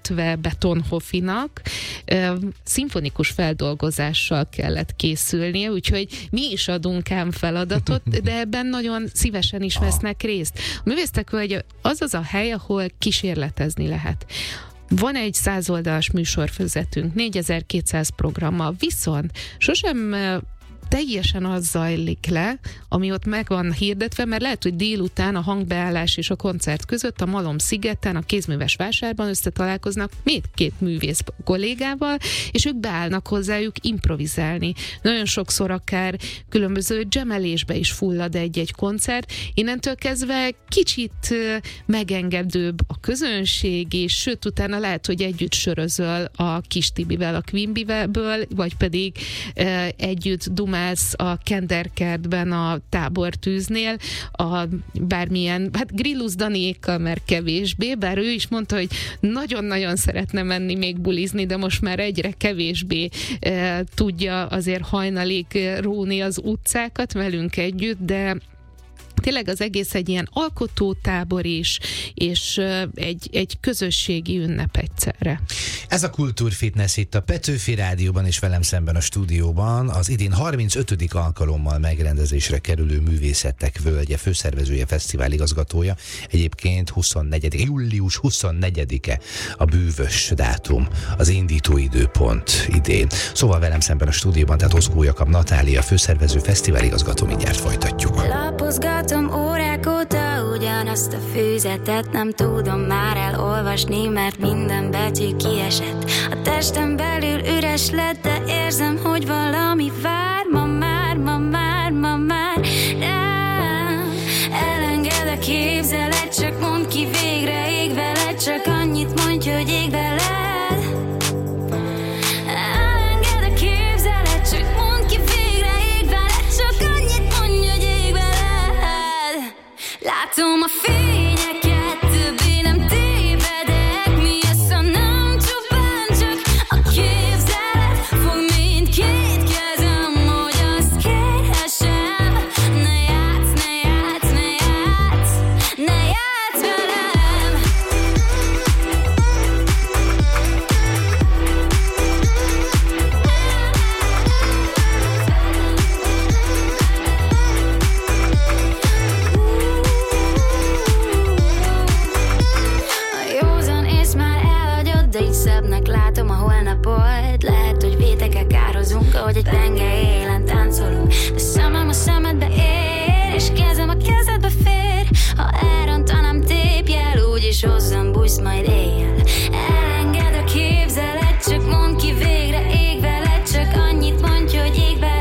illetve Betonhoffinak szimfonikus feldolgozással kellett készülnie, úgyhogy mi is adunk ám feladatot, de ebben nagyon szívesen is vesznek részt. A Művésztek Völgye az az a hely, ahol kísérletezni lehet. Van egy százoldalas műsorfüzetünk, négyezer-kétszáz programmal, viszont sosem teljesen az zajlik le, ami ott meg van hirdetve, mert lehet, hogy délután a hangbeállás és a koncert között a Malom szigeten, a kézműves vásárban összetalálkoznak még két művész kollégával, és ők beállnak hozzájuk improvizálni. Nagyon sokszor akár különböző dzsemelésbe is fullad egy-egy koncert. Innentől kezdve kicsit megengedőbb a közönség, és sőt, utána lehet, hogy együtt sörözöl a Kis Tibivel, a Quimby-ből, vagy pedig e, együtt dumál a Kenderkertben a tábortűznél, a bármilyen, hát Grillus Daniékkal már kevésbé, bár ő is mondta, hogy nagyon-nagyon szeretne menni még bulizni, de most már egyre kevésbé e, tudja azért hajnalig róni az utcákat velünk együtt, de tényleg az egész egy ilyen alkotótábor is, és egy, egy közösségi ünnep egyszerre. Ez a Kultúrfitness itt a Petőfi Rádióban, és velem szemben a stúdióban az idén harmincötödik alkalommal megrendezésre kerülő Művészetek Völgye főszervezője, fesztiváligazgatója. Egyébként huszonnegyedike, július huszonnegyedike a bűvös dátum, az indító időpont idén. Szóval velem szemben a stúdióban, tehát Oszkó Jakab Natália, főszervező, fesztiváligazgató, mindjárt folytatjuk. Lapozgatom órák óta ugyanazt a füzetet, nem tudom már elolvasni, mert minden betű kiesett. A testem belül üres lett, de érzem, hogy valami vár. Ma már, ma már, ma már rám. Elenged a képzelet, csak mondd ki végre, ég veled, csak annyit mondj, hogy ég veled. Elenged a képzelet, csak mondd ki végre, ég veled, csak annyit mondj, hogy ég veled. Látom a fényeket, többé nem tévedek. Mi ez, ha nem csupán csak a képzelet? Fog mindkét kezem, hogy azt kérhessem. Ne játsz, ne játsz, ne játsz, ne játsz velem. A józan ész már elhagyott, de így szebbnek látom a holnapot. Lehet, hogy vétekkel kározunk, ahogy egy tengely élen táncolunk. De szemem a szemedbe ér, és kezem a kezedbe fér. Ha elrontanám, tépj el, úgyis hozzám bújsz majd éjjel. Elenged a képzelet, csak mondd ki végre, ég veled, csak annyit mondj, hogy ég veled.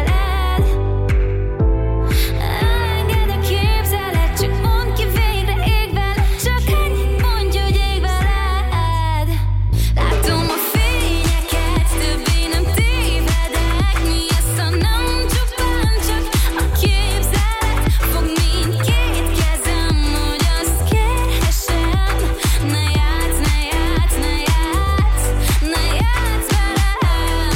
Elenged a képzelet, csak mondd ki végre, ég veled, csak annyit mondj, hogy ég veled. Látom a fényeket, többé nem tévedek. Mi ez, ha nem csupán csak a képzelet? Fog mindkét kezem, hogy azt kérhessem. Ne játsz, ne játsz, ne játsz, ne játsz velem.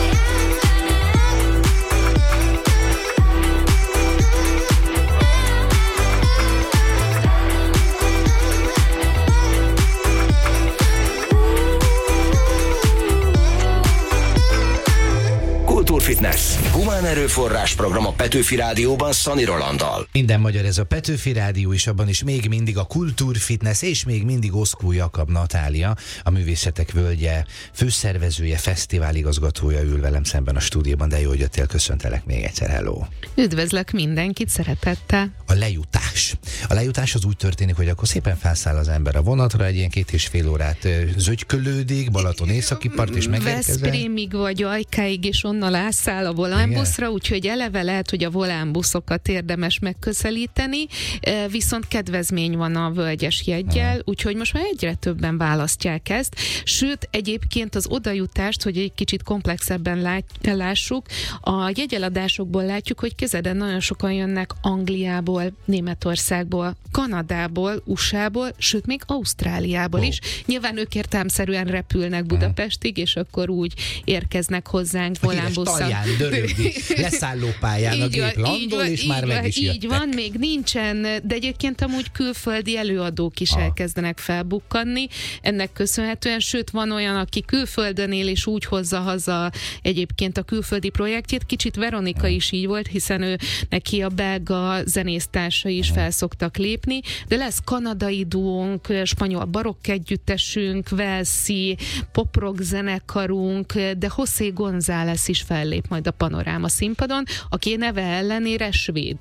Kultúrfitness. Humán erőforrás program a Petőfi Rádióban Szani Rolanddal. Minden magyar, ez a Petőfi Rádió, és abban is még mindig a Kultúrfitness, és még mindig Oszkó Jakab Natália, a Művészetek Völgye főszervezője, fesztiváligazgatója ül velem szemben a stúdióban, de jó, hogy jöttél, köszöntelek még egyszer, hello. Üdvözlök mindenkit, szeretettel. A lejutás. A lejutás az úgy történik, hogy akkor szépen felszáll az ember a vonatra, egy ilyen két és fél órát ö, zögykölődik, Balaton északi part, és megérkezel. Veszprémig vagy Ajkáig, és onnan átszáll a volánbuszra, úgyhogy eleve lehet, hogy a volánbuszokat érdemes megközelíteni, e, viszont kedvezmény van a völgyes jeggyel, úgyhogy most már egyre többen választják ezt. Sőt, egyébként az odajutást, hogy egy kicsit komplexebben lát, lássuk, a jegyeladásokból látjuk, hogy kezeden nagyon sokan jönnek Angliából, Németországból, Kanadából, u es á-ból, sőt még Ausztráliából oh. is. Nyilván ők értelmszerűen repülnek Budapestig, és akkor úgy érkeznek hozzánk volánbusszal. pályán dörögni, leszállópályán a gép landol, és így már van, meg is így jöttek. van, még nincsen, de egyébként amúgy külföldi előadók is Ah. elkezdenek felbukkanni ennek köszönhetően, sőt van olyan, aki külföldön él, és úgy hozza haza egyébként a külföldi projektjét. Kicsit Veronika is így volt, hiszen ő neki a belga zenésztársai is fel szoktak lépni, de lesz kanadai duónk, spanyol barokk együttesünk, velszi pop-rock zenekarunk, de José González is fellép majd a Panoráma színpadon, aki neve ellenére svéd.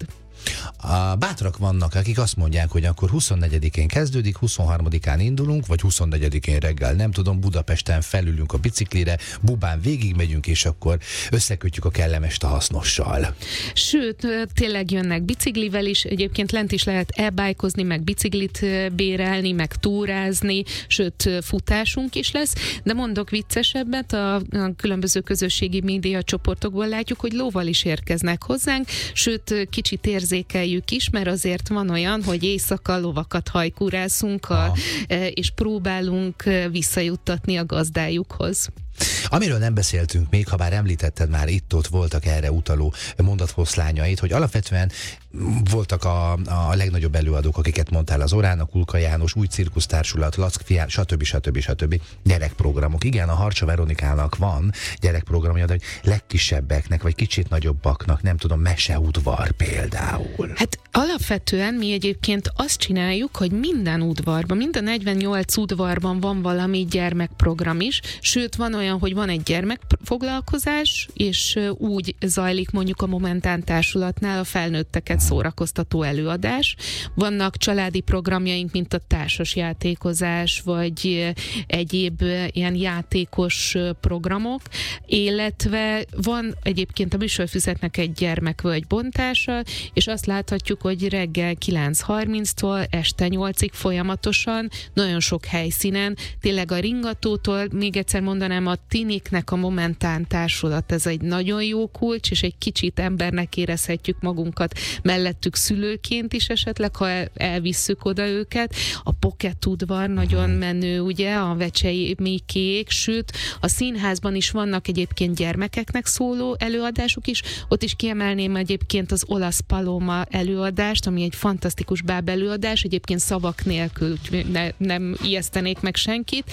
A bátrak vannak, akik azt mondják, hogy akkor huszonnegyedikén kezdődik, huszonharmadikán indulunk, vagy huszonnegyedikén reggel, nem tudom, Budapesten felülünk a biciklire, Bubán végigmegyünk, és akkor összekötjük a kellemest a hasznossal. Sőt, tényleg jönnek biciklivel is, egyébként lent is lehet e-bikeozni, meg biciklit bérelni, meg túrázni, sőt, futásunk is lesz, de mondok viccesebbet, a, a különböző közösségi média csoportokból látjuk, hogy lóval is érkeznek hozzánk, sőt, kicsit érzékeljük is, mert azért van olyan, hogy éjszaka lovakat hajkúrászunk, a, és próbálunk visszajuttatni a gazdájukhoz. Amiről nem beszéltünk még, ha bár említetted, már itt-ott voltak erre utaló mondathosszlányait, hogy alapvetően voltak a, a legnagyobb előadók, akiket mondtál, az Orána, Kulka János, Új Cirkusztársulat, Lack Fiál, stb. stb. stb. Gyerekprogramok. Igen, a Harcsa Veronikának van gyerekprogramja, de hogy legkisebbeknek, vagy kicsit nagyobbaknak, nem tudom, Meseudvar például. Hát alapvetően mi egyébként azt csináljuk, hogy minden udvarban, minden negyvennyolc udvarban van valami gyermekprogram is, sőt van olyan, hogy van egy gyermekfoglalkozás, és úgy zajlik mondjuk a Momentán Társulatnál a felnőtteket szórakoztató előadás. Vannak családi programjaink, mint a társas játékozás, vagy egyéb ilyen játékos programok, illetve van egyébként a műsorfüzetnek egy gyermekvölgy bontása, és azt láthatjuk, hogy reggel kilenc harminctól este nyolcig folyamatosan, nagyon sok helyszínen, tényleg a ringatótól, még egyszer mondanám, a tiniknek a Momentán Társulat, ez egy nagyon jó kulcs, és egy kicsit embernek érezhetjük magunkat mellettük szülőként is esetleg, ha elvisszük oda őket. A Pocket udvar nagyon menő, ugye, a Vecsei Mikék, sőt, a színházban is vannak egyébként gyermekeknek szóló előadások is, ott is kiemelném egyébként az Olasz Paloma előadást, ami egy fantasztikus báb előadás, egyébként szavak nélkül ne, nem ijesztenék meg senkit,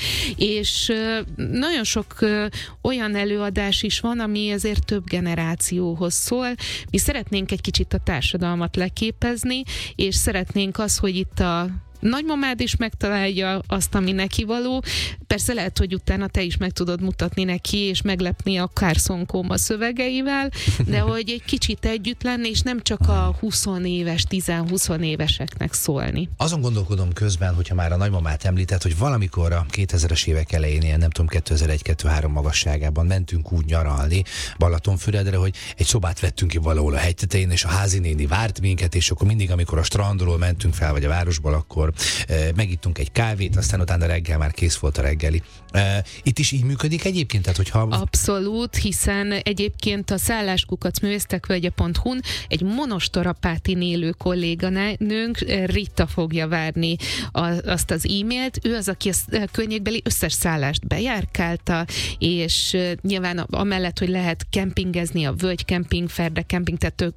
és nagyon sok olyan előadás is van, ami ezért több generációhoz szól. Mi szeretnénk egy kicsit a társadalmat leképezni, és szeretnénk az, hogy itt a nagymamád is megtalálja azt, ami neki való. Persze lehet, hogy utána te is meg tudod mutatni neki, és meglepni a Carson Koma szövegeivel, de hogy egy kicsit együtt lenni, és nem csak a húsz éves, tíz-húsz éveseknek szólni. Azon gondolkodom közben, hogyha már a nagymamát említett, hogy valamikor a kétezres évek elején, ilyen nem tudom, kétezer-egy kétezer-három magasságában mentünk úgy nyaralni Balatonfüredre, hogy egy szobát vettünk ki valahol a hegytetején, és a házinéni várt minket, és akkor mindig, amikor a strandról mentünk fel, vagy a városból, akkor megittunk egy kávét, aztán utána reggel már kész volt a reggeli. Itt is így működik egyébként? Tehát, hogyha... Abszolút, hiszen egyébként a szálláskukacművészekvölgye pont hu-n egy Monostorapátin élő kolléganőnk, Rita fogja várni a, azt az e-mailt. Ő az, aki a környékbeli összes szállást bejárkálta, és nyilván amellett, hogy lehet kempingezni, a völgykemping, ferdekemping, tehát több,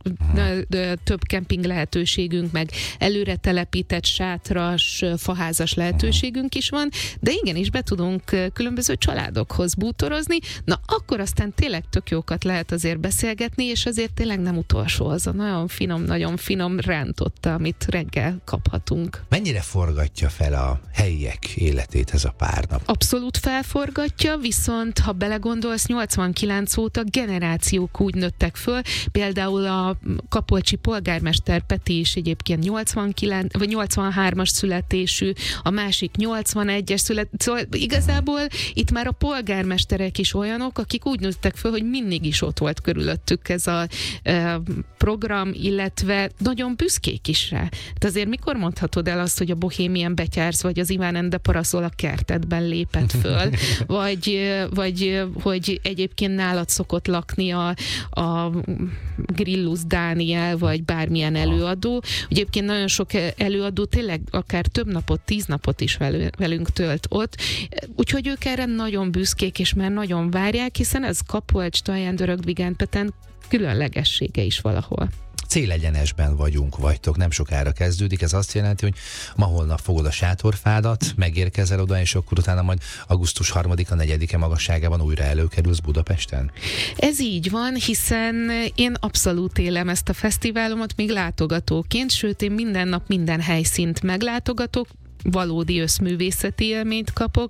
több kemping lehetőségünk, meg előre telepített sátra, faházas lehetőségünk is van, de igenis be tudunk különböző családokhoz bútorozni, na akkor aztán tényleg tök jókat lehet azért beszélgetni, és azért tényleg nem utolsó az a nagyon finom, nagyon finom rántotta, amit reggel kaphatunk. Mennyire forgatja fel a helyiek életét ez a pár nap? Abszolút felforgatja, viszont ha belegondolsz, nyolcvankilenc óta generációk úgy nőttek föl, például a kapolcsi polgármester Peti is egyébként nyolcvankilenc vagy nyolcvanhármas születésű, a másik nyolcvanegyes szület, szóval igazából itt már a polgármesterek is olyanok, akik úgy nőttek föl, hogy mindig is ott volt körülöttük ez a e, program, illetve nagyon büszkék is rá. Tehát azért mikor mondhatod el azt, hogy a Bohemian Betyársz vagy az Iván and the Parasol a kertedben lépett föl, vagy, vagy hogy egyébként nálad szokott lakni a, a Grillus Dániel, vagy bármilyen előadó. Egyébként nagyon sok előadó tényleg a akár több napot, tíz napot is velünk tölt ott. Úgyhogy ők erre nagyon büszkék, és már nagyon várják, hiszen ez Kapolcs, Taján, Dörög-Vigántpeten különlegessége is valahol. Célegyenesben vagyunk, vagytok, nem sokára kezdődik, ez azt jelenti, hogy ma holnap fogod a sátorfádat, megérkezel oda, és akkor utána majd augusztus harmadika, negyedike magasságában újra előkerülsz Budapesten? Ez így van, hiszen én abszolút élem ezt a fesztiválomat még látogatóként, sőt én minden nap minden helyszínt meglátogatok, valódi összművészeti élményt kapok,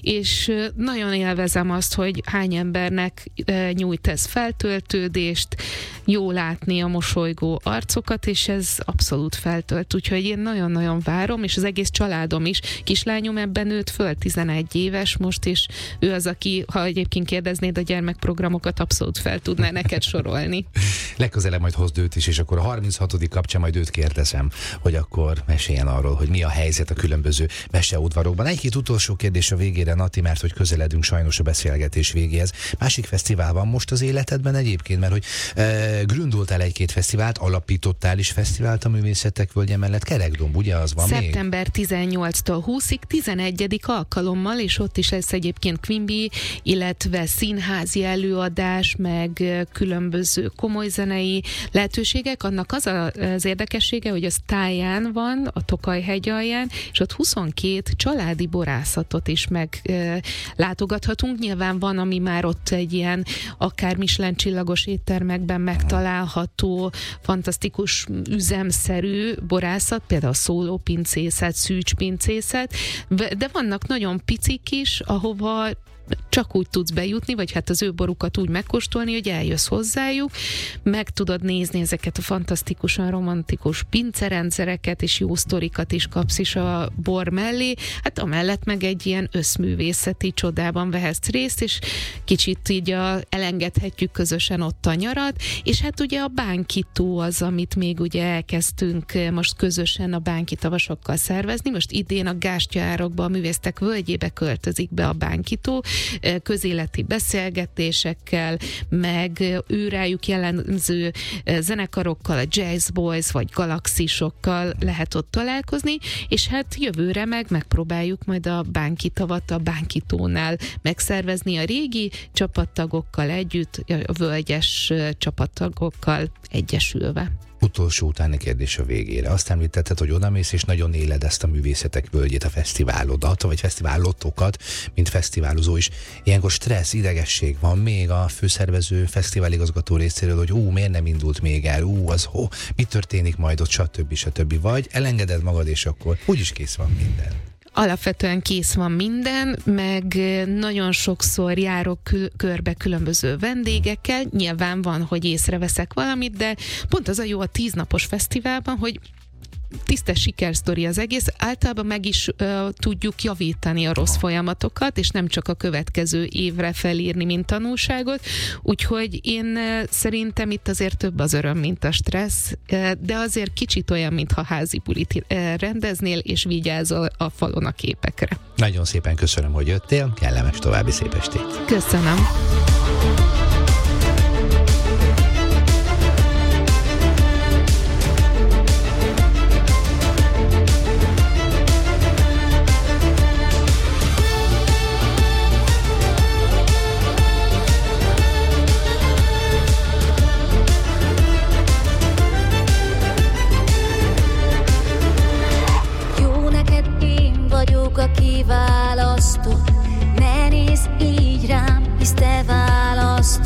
és nagyon élvezem azt, hogy hány embernek nyújt ez feltöltődést, jó látni a mosolygó arcokat, és ez abszolút feltölt, úgyhogy én nagyon-nagyon várom, és az egész családom is. Kislányom ebben nőtt föl, tizenegy éves most, és ő az, aki, ha egyébként kérdeznéd a gyermekprogramokat, abszolút fel tudná neked sorolni. Legközelebb majd hozd őt is, és akkor a harminchatodik kapcsán majd őt kérdezem, hogy akkor meséljen arról, hogy mi a helyzet a különböző meseudvarokban. Egy-két utolsó kérdés a végére, Nati, mert hogy közeledünk sajnos a beszélgetés végéhez. Másik fesztivál van most az életedben egyébként, mert hogy e, gründoltál egy-két fesztivált, alapítottál is fesztivált a Művészetek Völgye mellett, Kerekdomb, ugye az van még? szeptember tizennyolcadikától huszadikáig tizenegyedik alkalommal, és ott is lesz egyébként Quimby, illetve színházi előadás, meg különböző komoly zenei lehetőségek. Annak az a, az érdekessége, hogy az táján van, a Tokaj-hegy alján, és ott huszonkét családi borászatot is meglátogathatunk. Nyilván van, ami már ott egy ilyen akár Michelin csillagos éttermekben megtalálható, fantasztikus üzemszerű borászat, például szólópincészet, szűcspincészet, de vannak nagyon picik is, ahova csak úgy tudsz bejutni, vagy hát az ő borukat úgy megkóstolni, hogy eljössz hozzájuk, meg tudod nézni ezeket a fantasztikusan romantikus pincerendszereket, és jó sztorikat is kapsz is a bor mellé, hát amellett meg egy ilyen összművészeti csodában vehetsz részt, és kicsit így a, elengedhetjük közösen ott a nyarat, és hát ugye a bánkitó az, amit még ugye elkezdtünk most közösen a bánki tavasokkal szervezni, most idén a Gástyaárokba, a Művészetek Völgyébe költözik be a bánkitó, közéleti beszélgetésekkel, meg őrájuk jellemző zenekarokkal, a Jazz Boys vagy galaxisokkal lehet ott találkozni, és hát jövőre meg megpróbáljuk majd a bánki tavat a bánkitónál megszervezni a régi csapattagokkal együtt, a völgyes csapattagokkal egyesülve. Utolsó utáni kérdés a végére. Azt említetted, hogy odamész, és nagyon éled ezt a Művészetek Völgyét, a fesztiválodat, vagy fesztiválottokat, mint fesztiválozó is. Ilyenkor stressz, idegesség van még a főszervező, fesztiváligazgató részéről, hogy ú, miért nem indult még el, ú, az hó, mi történik majd ott, stb. stb. Vagy elengeded magad, és akkor úgyis kész van minden. Alapvetően kész van minden, meg nagyon sokszor járok kül- körbe különböző vendégekkel, nyilván van, hogy észreveszek valamit, de pont az a jó a tíznapos fesztiválban, hogy tisztes sikersztori az egész, általában meg is uh, tudjuk javítani a rossz folyamatokat, és nem csak a következő évre felírni, mint tanulságot, úgyhogy én uh, szerintem itt azért több az öröm, mint a stressz, uh, de azért kicsit olyan, mintha házi bulit uh, rendeznél, és vigyázol a falon a képekre. Nagyon szépen köszönöm, hogy jöttél, kellemes további szép estét. Köszönöm. Kiválasztott, ne nézz így rám, hisz te választod.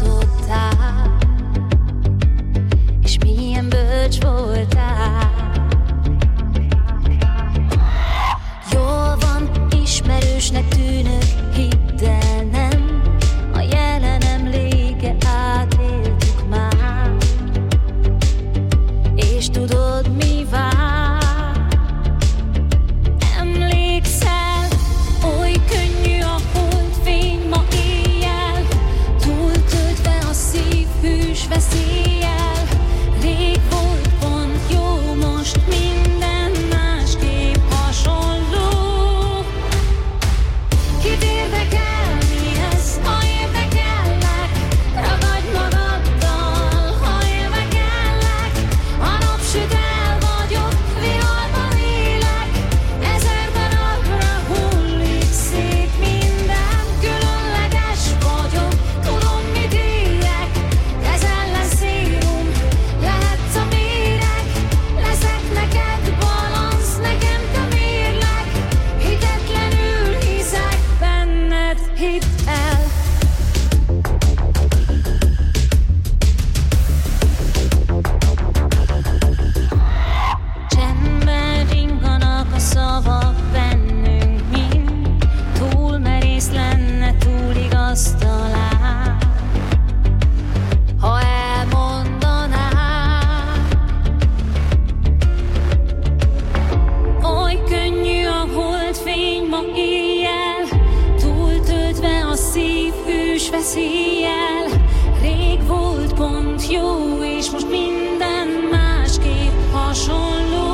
is veszéllyel. Rég volt pont jó, és most minden másképp hasonló.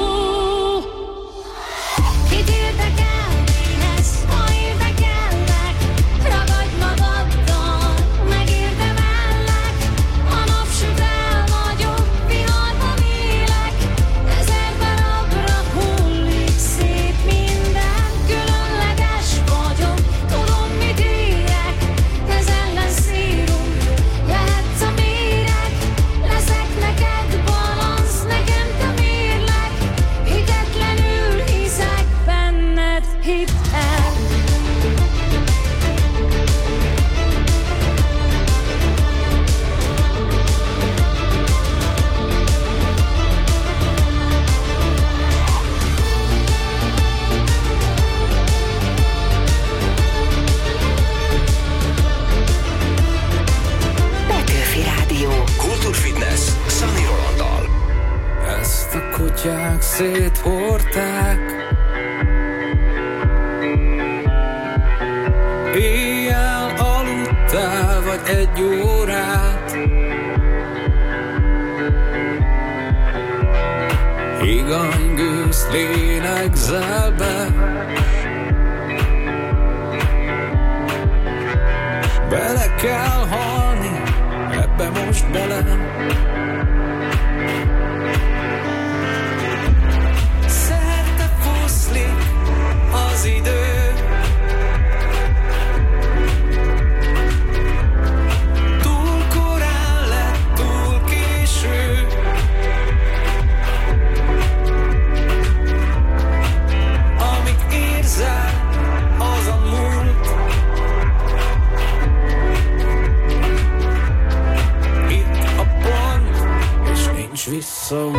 Kit érdekel, mi lesz, ha érdekelnek? Ragadj magaddal, megérdemellek. A napsüvel nagyobb viharban élek. Ezer darabra hullik szét minden. Különleges vagyok, tudom mit érek. Ez ellen szírum, lehetsz a méreg. Leszek neked balansz, nekem te mérleg. Hitetlenül hiszek benned, hidd el. Petőfi Rádió. Kultúrfitness Sunny Rolanddal. Ezt a kutyák széthordták. Éjjel aludtál, vagy egy órát. Higany gőzt lélegzel be. Bele kell halni, ebbe most bele. Szerte foszlik az idő. Túl korán lett, túl késő. Amit érzel, az a múlt. Itt a pont, és nincs visszaút.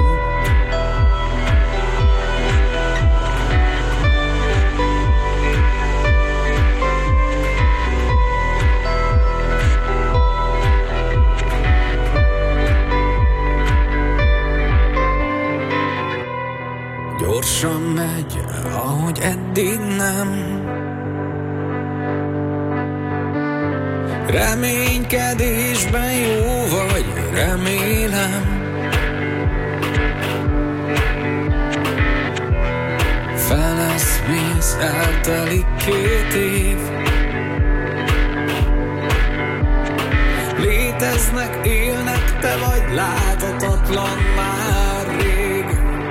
Gyorsan megy, ahogy eddig nem. Reménykedésben jó vagy, remélem. Feleszmész, eltelik két év. Léteznek, élnek, te vagy láthatatlan már rég.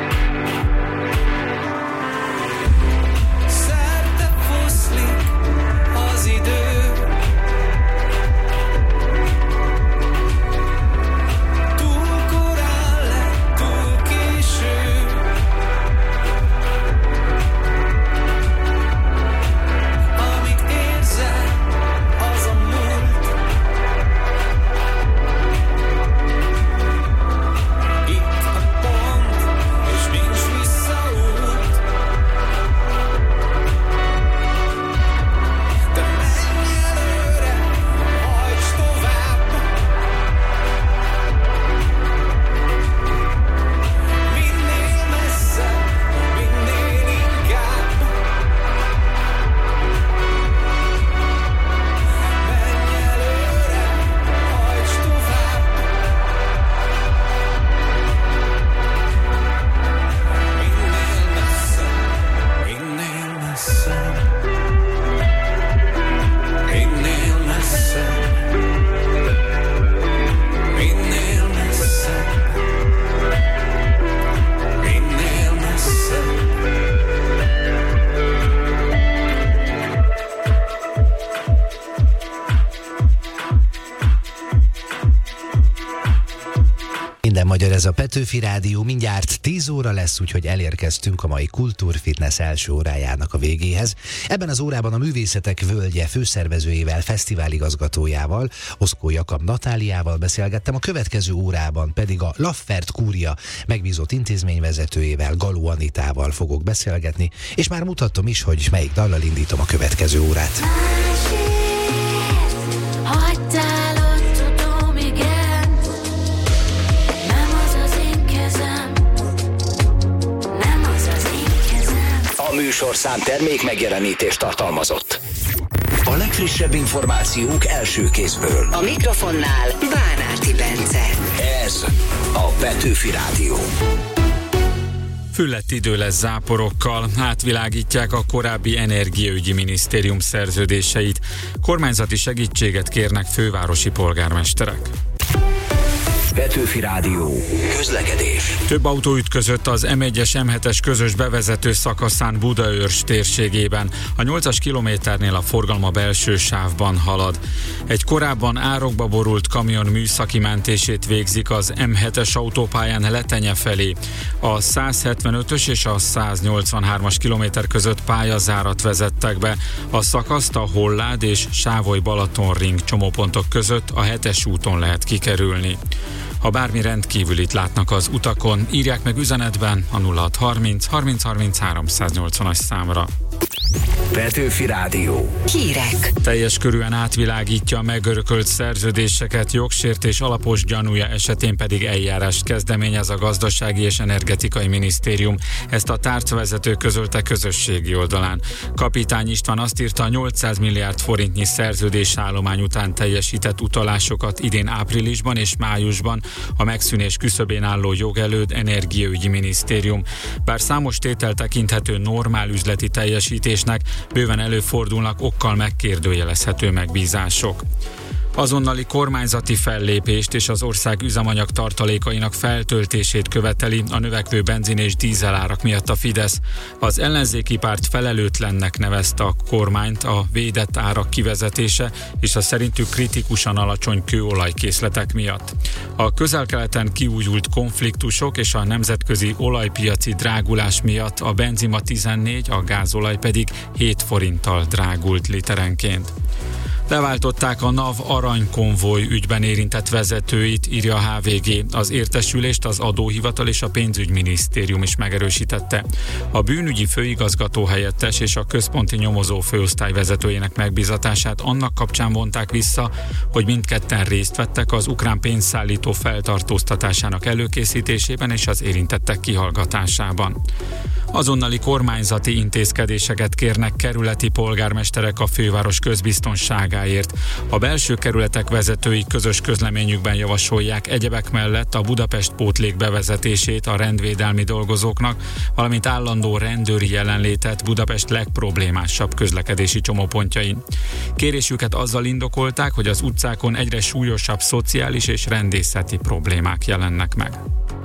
Szerte foszlik az idő. Túl korán lett, túl késő. Amit érzel, az a múlt. Itt a pont, és nincs visszaút. De menj előre, hajts tovább. Minél messzebb, minél inkább. Menj előre, hajts tovább. Minél messzebb, minél messzebb. Minél messzebb. Minél messzebb. Minél messzebb. Minden magyar, ez a Petőfi Rádió, mindjárt tíz óra lesz, úgyhogy elérkeztünk a mai Kultúrfitness első órájának a végéhez. Ebben az órában a Művészetek Völgye főszervezőjével, fesztiváligazgatójával, Oszkó Jakab Natáliával beszélgettem, a következő órában pedig a Laffert Kúria megbízott intézményvezetőjével, Galó Anitával fogok beszélgetni, és már mutatom is, hogy melyik dallal indítom a következő órát. Másért hagytál ott, tudom, igen. Nem az az én kezem. Nem az az én kezem. A műsorszám termék megjelenítést tartalmazott. A legfrissebb információk első kézből. A mikrofonnál Bánárti Bence. Ez a Petőfi Rádió. Füllett idő lesz záporokkal, átvilágítják a korábbi energiaügyi minisztérium szerződéseit. Kormányzati segítséget kérnek fővárosi polgármesterek. Petőfi Rádió. Közlekedés. Több autó ütközött az em egyes em hetes közös bevezető szakaszán Budaörs térségében. A nyolcas kilométernél a forgalom a belső sávban halad. Egy korábban árokba borult kamion műszaki mentését végzik az em hetes autópályán Letenye felé. A száz hetvenötös és a száz nyolcvanhármas kilométer között pályazárat vezettek be. A szakaszt a Hollád és Sávoly-Balatonring csomópontok között a hetes úton lehet kikerülni. Ha bármi rendkívülit látnak az utakon, írják meg üzenetben a nulla hat harminc harminc harminchárom száznyolcvanas számra. Petőfi Rádió. Hírek. Teljes körűen átvilágítja a megörökölt szerződéseket, jogsértés alapos gyanúja esetén pedig eljárást kezdeményez a Gazdasági és Energetikai Minisztérium. Ezt a tárcavezető közölte közösségi oldalán. Kapitány István azt írta, a nyolcszáz milliárd forintnyi szerződésállomány után teljesített utalásokat idén áprilisban és májusban a megszűnés küszöbén álló jogelőd Energiaügyi Minisztérium. Bár számos tétel tekinthető normál üzleti teljesítésnek, bőven előfordulnak okkal megkérdőjelezhető megbízások. Azonnali kormányzati fellépést és az ország üzemanyag tartalékainak feltöltését követeli a növekvő benzin és dízelárak miatt a Fidesz. Az ellenzéki párt felelőtlennek nevezte a kormányt a védett árak kivezetése és a szerintük kritikusan alacsony kőolajkészletek miatt. A Közel-Keleten kiújult konfliktusok és a nemzetközi olajpiaci drágulás miatt a benzin ma tizennégy, a gázolaj pedig hét forinttal drágult literenként. Leváltották a NAV aranykonvoj ügyben érintett vezetőit, írja a há vé gé. Az értesülést az adóhivatal és a pénzügyminisztérium is megerősítette. A bűnügyi főigazgató helyettes és a központi nyomozó főosztály vezetőjének megbízatását annak kapcsán vonták vissza, hogy mindketten részt vettek az ukrán pénzszállító feltartóztatásának előkészítésében és az érintettek kihallgatásában. Azonnali kormányzati intézkedéseket kérnek kerületi polgármesterek a főváros közbiztonságáért. A belső kerületek vezetői közös közleményükben javasolják egyebek mellett a Budapest pótlék bevezetését a rendvédelmi dolgozóknak, valamint állandó rendőri jelenlétet Budapest legproblémásabb közlekedési csomópontjain. Kérésüket azzal indokolták, hogy az utcákon egyre súlyosabb szociális és rendészeti problémák jelennek meg.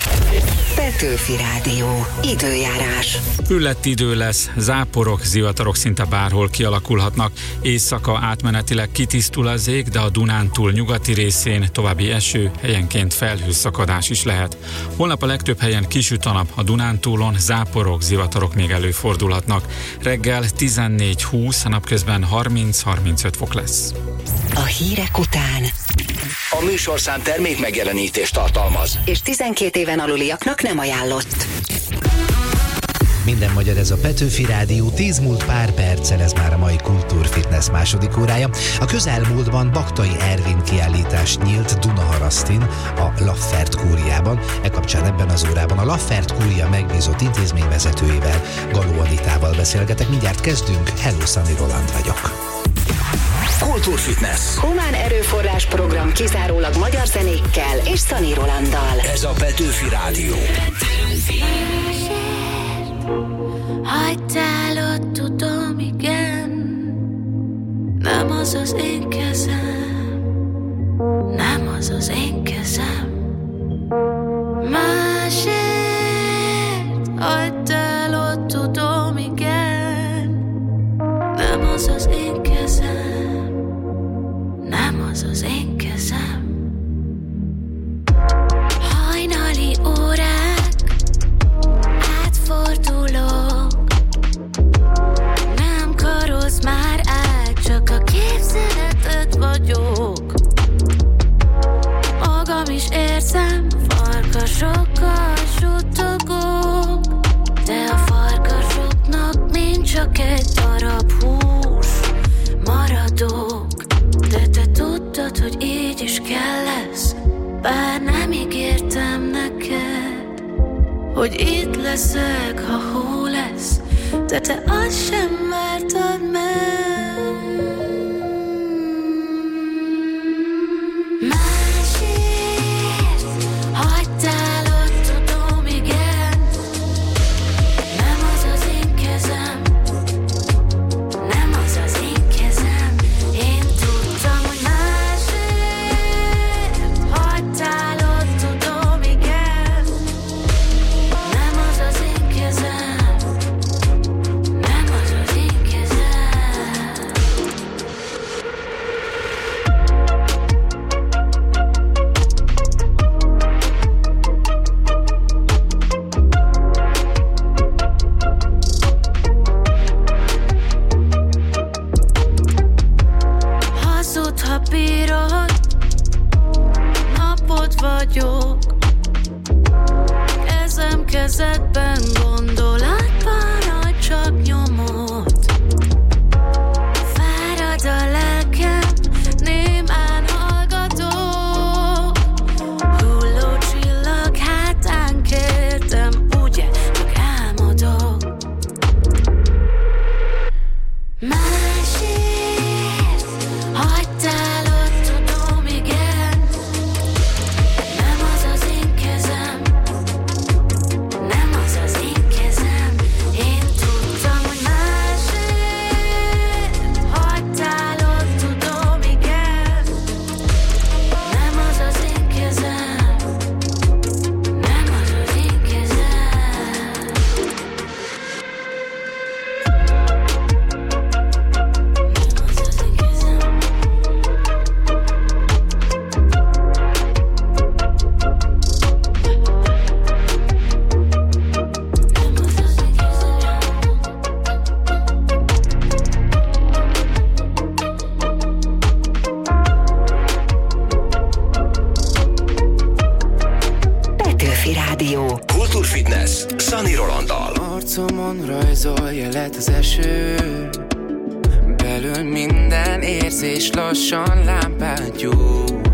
Petőfi Rádió. Időjárás. Füllett idő lesz, záporok, zivatarok szinte bárhol kialakulhatnak. Éjszaka átmenetileg kitisztul az ég, de a Dunántúl nyugati részén további eső, helyenként felhőszakadás is lehet. Holnap a legtöbb helyen kisüt a nap, a Dunántúlon záporok, zivatarok még előfordulhatnak. Reggel tizennégy húsz, napközben harminc-harmincöt fok lesz. A hírek után A műsorszám termék megjelenítést tartalmaz, és tizenkét éven aluliaknak nem ajánlott. Minden magyar, ez a Petőfi Rádió, tíz múlt pár perccel, ez már a mai Kultúrfitness második órája. A közelmúltban Baktai Ervin kiállítás nyílt Dunaharasztin, a Laffert kúriában. E kapcsán ebben az órában a Laffert kúria megbízott intézményvezetőjével, Galó Anitával beszélgetek. Mindjárt kezdünk, hello, Szani Roland vagyok. Kultúrfitness. Humán erőforrás program kizárólag magyar zenékkel és Szani Rolanddal. Ez a Petőfi Rádió. Hagytál ott, tudom, igen. Nem az az én kezem, nem az az én kezem. Másért hagytál ott, tudom, igen. Nem az az én kezem, nem az az én kezem. Hajnali órák, átfordulok. Nem karolsz már át, csak a képzeleted vagyok. Magam is érzem, farkasokkal suttogok. De a farkasoknak nincs csak egy darab hús. Maradok, de te tudtad, hogy így is kell lesz. Bár nem ígértem neked, hogy itt leszek, ha hó lesz, de te azt sem vártad meg. felől minden érzés lassan lámpát gyújt.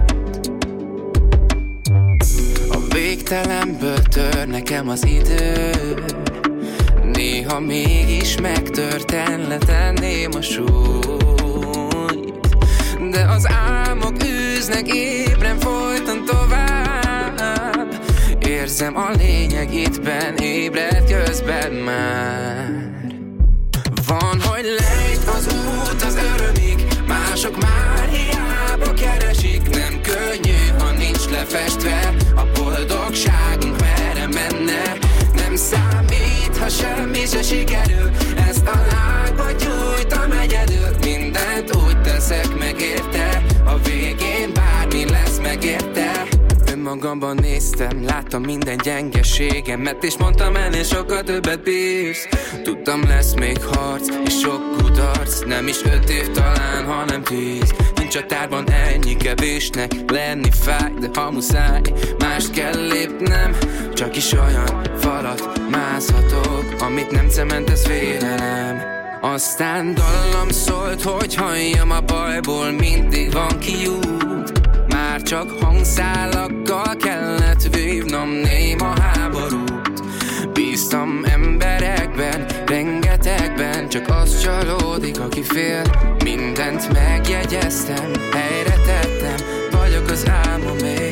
A végtelenből tör nekem az idő, néha mégis megtörten letenném a súlyt. De az álmok űznek ébren folyton tovább. Érzem a lényeg ittben, ébred közben már. Van, hogy lejt az út az örömig, mások már hiába keresik. Nem könnyű, ha nincs lefestve a boldogságunk merre menne. Nem számít, ha semmi se sikerül, ezt a lángba gyújtam egyedül. Mindent úgy teszek meg érte, a végén bármi lesz megérte. Önmagamban néztem, láttam minden gyengeségemet, és mondtam ennél sokkal többet bírsz. Tudtam lesz még harc, és sok kudarc, nem is öt év talán, hanem tíz. Nincs a tárban ennyi kevésnek lenni fáj, de ha muszáj, mást kell lépnem. Csak is olyan falat mászhatok, amit nem cementez félelem. Aztán dallam szólt, hogy halljam a bajból, mindig van kiút. Már csak hangszálakkal kellett vívnom néma háborút. Bíztam emberekben, rengetegben, csak az csalódik, aki fél. Mindent megjegyeztem, helyre tettem, vagyok az álmomé.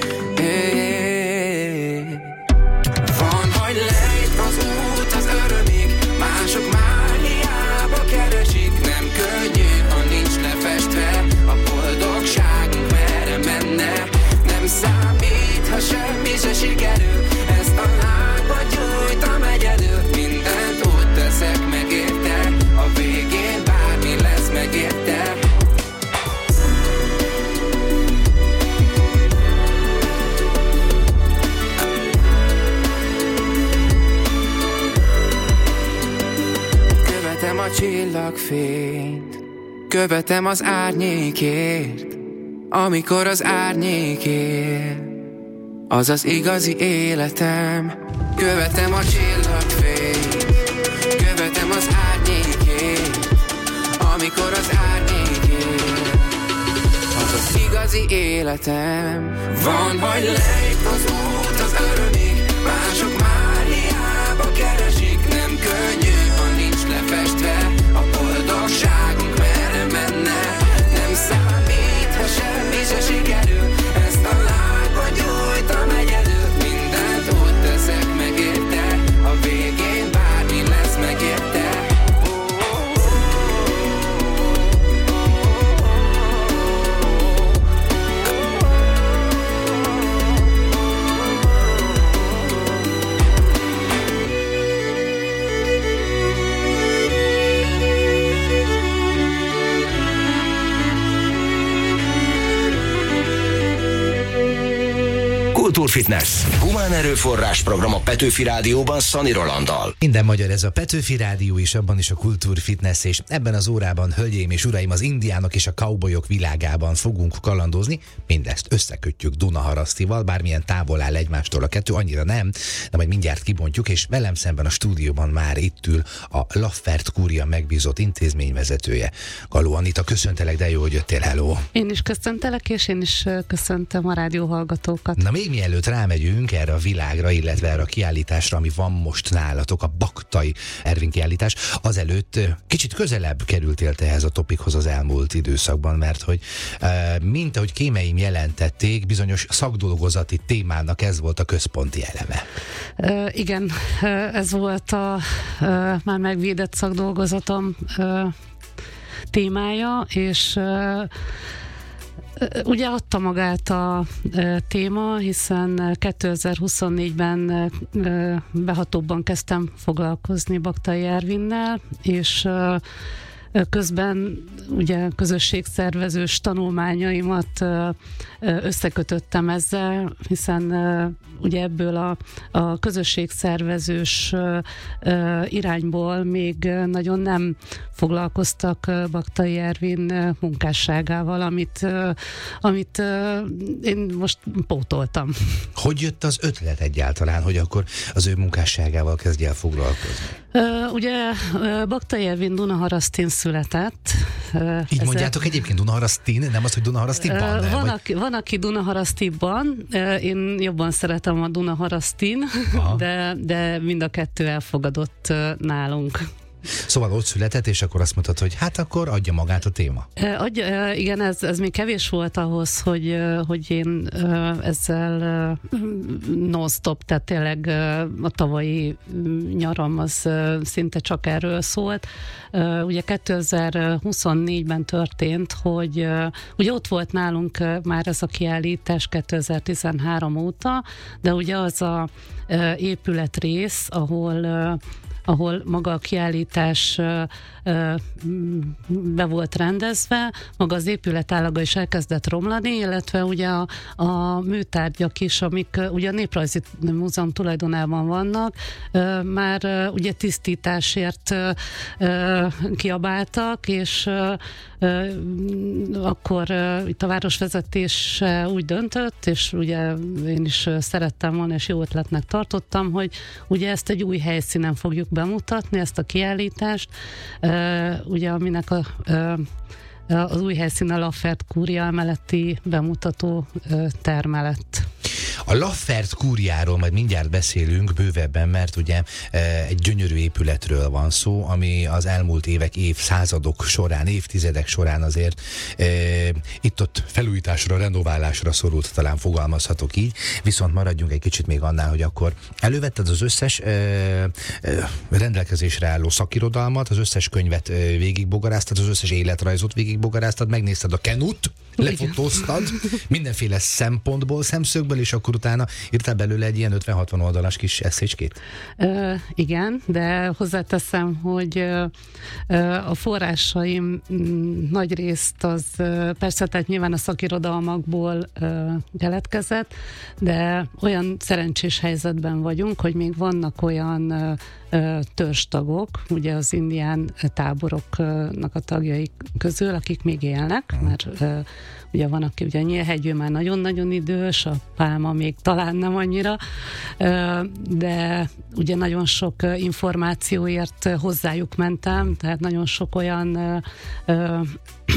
Van, hogy lejt az út az örömig, mások már hiába keresik. Nem könnyű, ha nincs lefestve a boldogságunk merre menne. Nem számít, ha semmi se sikerül, ezt a lángba gyújtam egyedül. Mindent úgy teszek meg érte, a végén bármi lesz megérte. Követem a csillagfényt, követem az árnyékért. Amikor az árnyék él, az az igazi életem. Követem a csillagfényt, követem az árnyékét. Amikor az árnyék él, az az igazi életem. Van, hogy lejt az út az örömig, mások már hiába keresik. Nem könnyű, ha nincs lefestve a boldogságunk merre menne. Nem számít, ha semmi se sikerül, ezt a lángba gyújtam egyedül. Mindent úgy teszek meg érte, a végén bármi lesz megérte. Kultúrfitness. Humán erőforrás program a Petőfi Rádióban Szani Rolanddal. Minden magyar, ez a Petőfi Rádió, és abban is a Kultúrfitness, és ebben az órában, hölgyeim és uraim, az indiánok és a cowboyok világában fogunk kalandozni. Mindezt összekötjük Dunaharasztival, bármilyen távol áll egymástól a kettő, annyira nem, de majd mindjárt kibontjuk, és velem szemben a stúdióban már itt ül a Laffert Kúria megbízott intézményvezetője. Galó Anita, köszöntelek, de jó, hogy jöttél, hello! Én is köszöntelek, és én is köszöntöm a rádióhallgatókat. Na, még mielőtt rámegyünk erre a világra, illetve erre a kiállításra, ami van most nálatok, a Baktai Ervin kiállítás, azelőtt kicsit közelebb kerültél te ehhez a topikhoz az elmúlt időszakban, mert hogy mint ahogy kémeim jelentették, bizonyos szakdolgozati témának ez volt a központi eleme. Uh, igen, ez volt a uh, már megvédett szakdolgozatom uh, témája, és uh, ugye adta magát a e, téma, hiszen kétezer-huszonnégyben e, behatóbban kezdtem foglalkozni Baktai Ervinnel, és e, közben ugye közösségszervezős tanulmányaimat összekötöttem ezzel, hiszen ugye ebből a, a közösségszervezős irányból még nagyon nem foglalkoztak Baktai Ervin munkásságával, amit, amit én most pótoltam. Hogy jött az ötlet egyáltalán, hogy akkor az ő munkásságával kezdj el foglalkozni? Ugye Baktai Ervin Dunaharasztin született. Így mondjátok egyébként Dunaharasztin, nem az, hogy Dunaharasztiban? Van, vagy... aki, van, aki Dunaharasztiban, én jobban szeretem a Dunaharasztin, de, de mind a kettő elfogadott nálunk. Szóval ott született, és akkor azt mondtad, hogy hát akkor adja magát a téma. Adja, igen, ez, ez még kevés volt ahhoz, hogy, hogy én ezzel non-stop, tehát tényleg a tavalyi nyaram az szinte csak erről szólt. Ugye kétezer-huszonnégyben történt, hogy ugye ott volt nálunk már ez a kiállítás kétezer-tizenhárom óta, de ugye az a épületrész, ahol ahol maga a kiállítás be volt rendezve, maga az épület állaga is elkezdett romlani, illetve ugye a, a műtárgyak is, amik ugye a Néprajzi Múzeum tulajdonában vannak, már ugye tisztításért kiabáltak, és akkor itt a városvezetés úgy döntött, és ugye én is szerettem volna, és jó ötletnek tartottam, hogy ugye ezt egy új helyszínen fogjuk bemutatni, ezt a kiállítást, ugye aminek a, az új helyszín a Laffert kúria melletti bemutató termelet. A Laffert kúriáról majd mindjárt beszélünk bővebben, mert ugye egy gyönyörű épületről van szó, ami az elmúlt évek, évszázadok során, évtizedek során azért e, itt-ott felújításra, renoválásra szorult, talán fogalmazhatok így, viszont maradjunk egy kicsit még annál, hogy akkor elővetted az összes e, e, rendelkezésre álló szakirodalmat, az összes könyvet e, végigbogaráztad, az összes életrajzot végigbogaráztad, megnézted a Kenut, lefotóztad mindenféle szempontból, szemszögből, és akkor utána írtál belőle egy ilyen ötven-hatvan oldalas kis eszécskét? Uh, igen, de hozzáteszem, hogy uh, a forrásaim mm, nagy részt az uh, persze, tehát nyilván a szakirodalmakból uh, keletkezett, de olyan szerencsés helyzetben vagyunk, hogy még vannak olyan uh, törstagok, ugye az indián táboroknak a tagjai közül, akik még élnek, mert uh, ugye van, aki ugye a Nyílhegyő már nagyon-nagyon idős, a Pálma még talán nem annyira, uh, de ugye nagyon sok uh, információért hozzájuk mentem, tehát nagyon sok olyan uh, uh,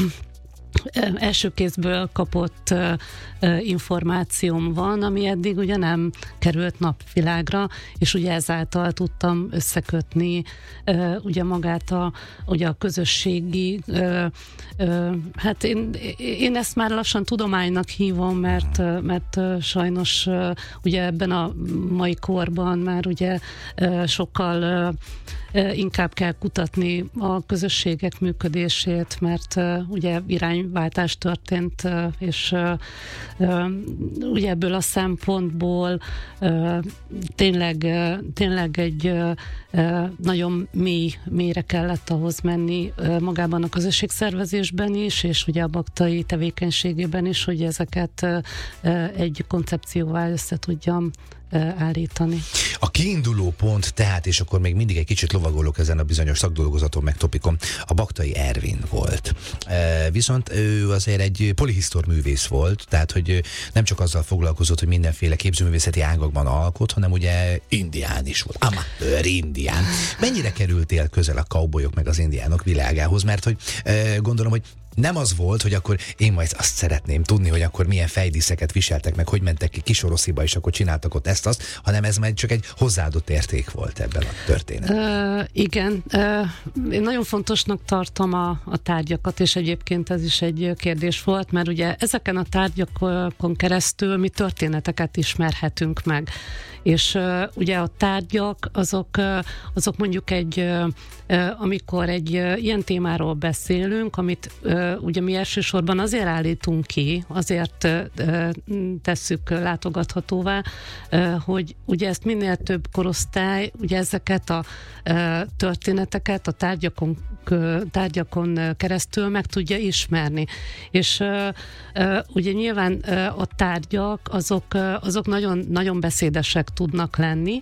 első kézből kapott uh, uh, információm van, ami eddig ugye nem került napvilágra, és ugye ezáltal tudtam összekötni uh, ugye magát a, ugye a közösségi uh, uh, hát én, én ezt már lassan tudománynak hívom, mert, uh, mert uh, sajnos uh, ugye ebben a mai korban már ugye uh, sokkal uh, inkább kell kutatni a közösségek működését, mert uh, ugye irányváltás történt, uh, és uh, uh, ugye ebből a szempontból uh, tényleg, uh, tényleg egy uh, uh, nagyon mély, mélyre kellett ahhoz menni uh, magában a közösségszervezésben is, és ugye a baktai tevékenységében is, hogy ezeket uh, uh, egy koncepcióval össze tudjam állítani. A kiinduló pont tehát, és akkor még mindig egy kicsit lovagolok ezen a bizonyos szakdolgozaton meg topikom, a Baktai Ervin volt. E, viszont ő azért egy polihisztor művész volt, tehát hogy nem csak azzal foglalkozott, hogy mindenféle képzőművészeti ágakban alkot, hanem ugye indián is volt, amatőr indián. Mennyire kerültél közel a cowboyok meg az indiánok világához? Mert hogy e, gondolom, hogy nem az volt, hogy akkor én majd azt szeretném tudni, hogy akkor milyen fejdíszeket viseltek, meg hogy mentek ki Kisorosziba, és akkor csináltak ott ezt-azt, hanem ez majd csak egy hozzáadott érték volt ebben a történetben. Uh, igen. Uh, én nagyon fontosnak tartom a, a tárgyakat, és egyébként ez is egy kérdés volt, mert ugye ezeken a tárgyakon keresztül mi történeteket ismerhetünk meg. És uh, ugye a tárgyak, azok, uh, azok mondjuk egy, uh, uh, amikor egy uh, ilyen témáról beszélünk, amit uh, ugye mi elsősorban azért állítunk ki, azért uh, tesszük látogathatóvá, uh, hogy ugye ezt minél több korosztály, ugye ezeket a uh, történeteket a tárgyakon, uh, tárgyakon keresztül meg tudja ismerni. És uh, uh, ugye nyilván uh, a tárgyak, azok, uh, azok nagyon, nagyon beszédesek tudnak lenni,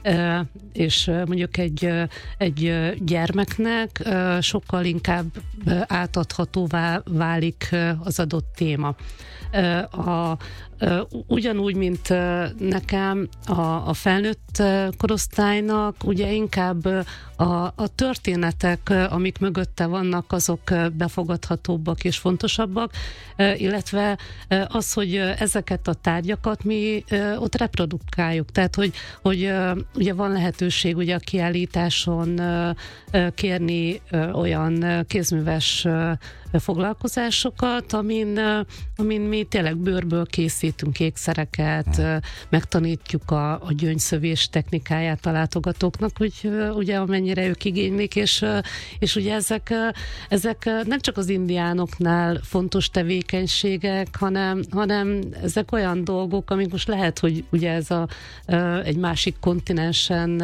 és mondjuk egy, egy gyermeknek sokkal inkább átadhatóvá válik az adott téma. A, ugyanúgy, mint nekem a, a felnőtt korosztálynak, ugye inkább a, a történetek, amik mögötte vannak, azok befogadhatóbbak és fontosabbak, illetve az, hogy ezeket a tárgyakat mi ott reprodukáljuk. Tehát, hogy, hogy ugye van lehetőség ugye a kiállításon kérni olyan kézműves foglalkozásokat, amin, amin mi tényleg bőrből készítünk ékszereket, megtanítjuk a, a gyöngyszövés technikáját a látogatóknak, hogy ugye amennyire ők igénylik, és, és ugye ezek, ezek nem csak az indiánoknál fontos tevékenységek, hanem, hanem ezek olyan dolgok, amik most lehet, hogy ugye ez a, egy másik kontinensen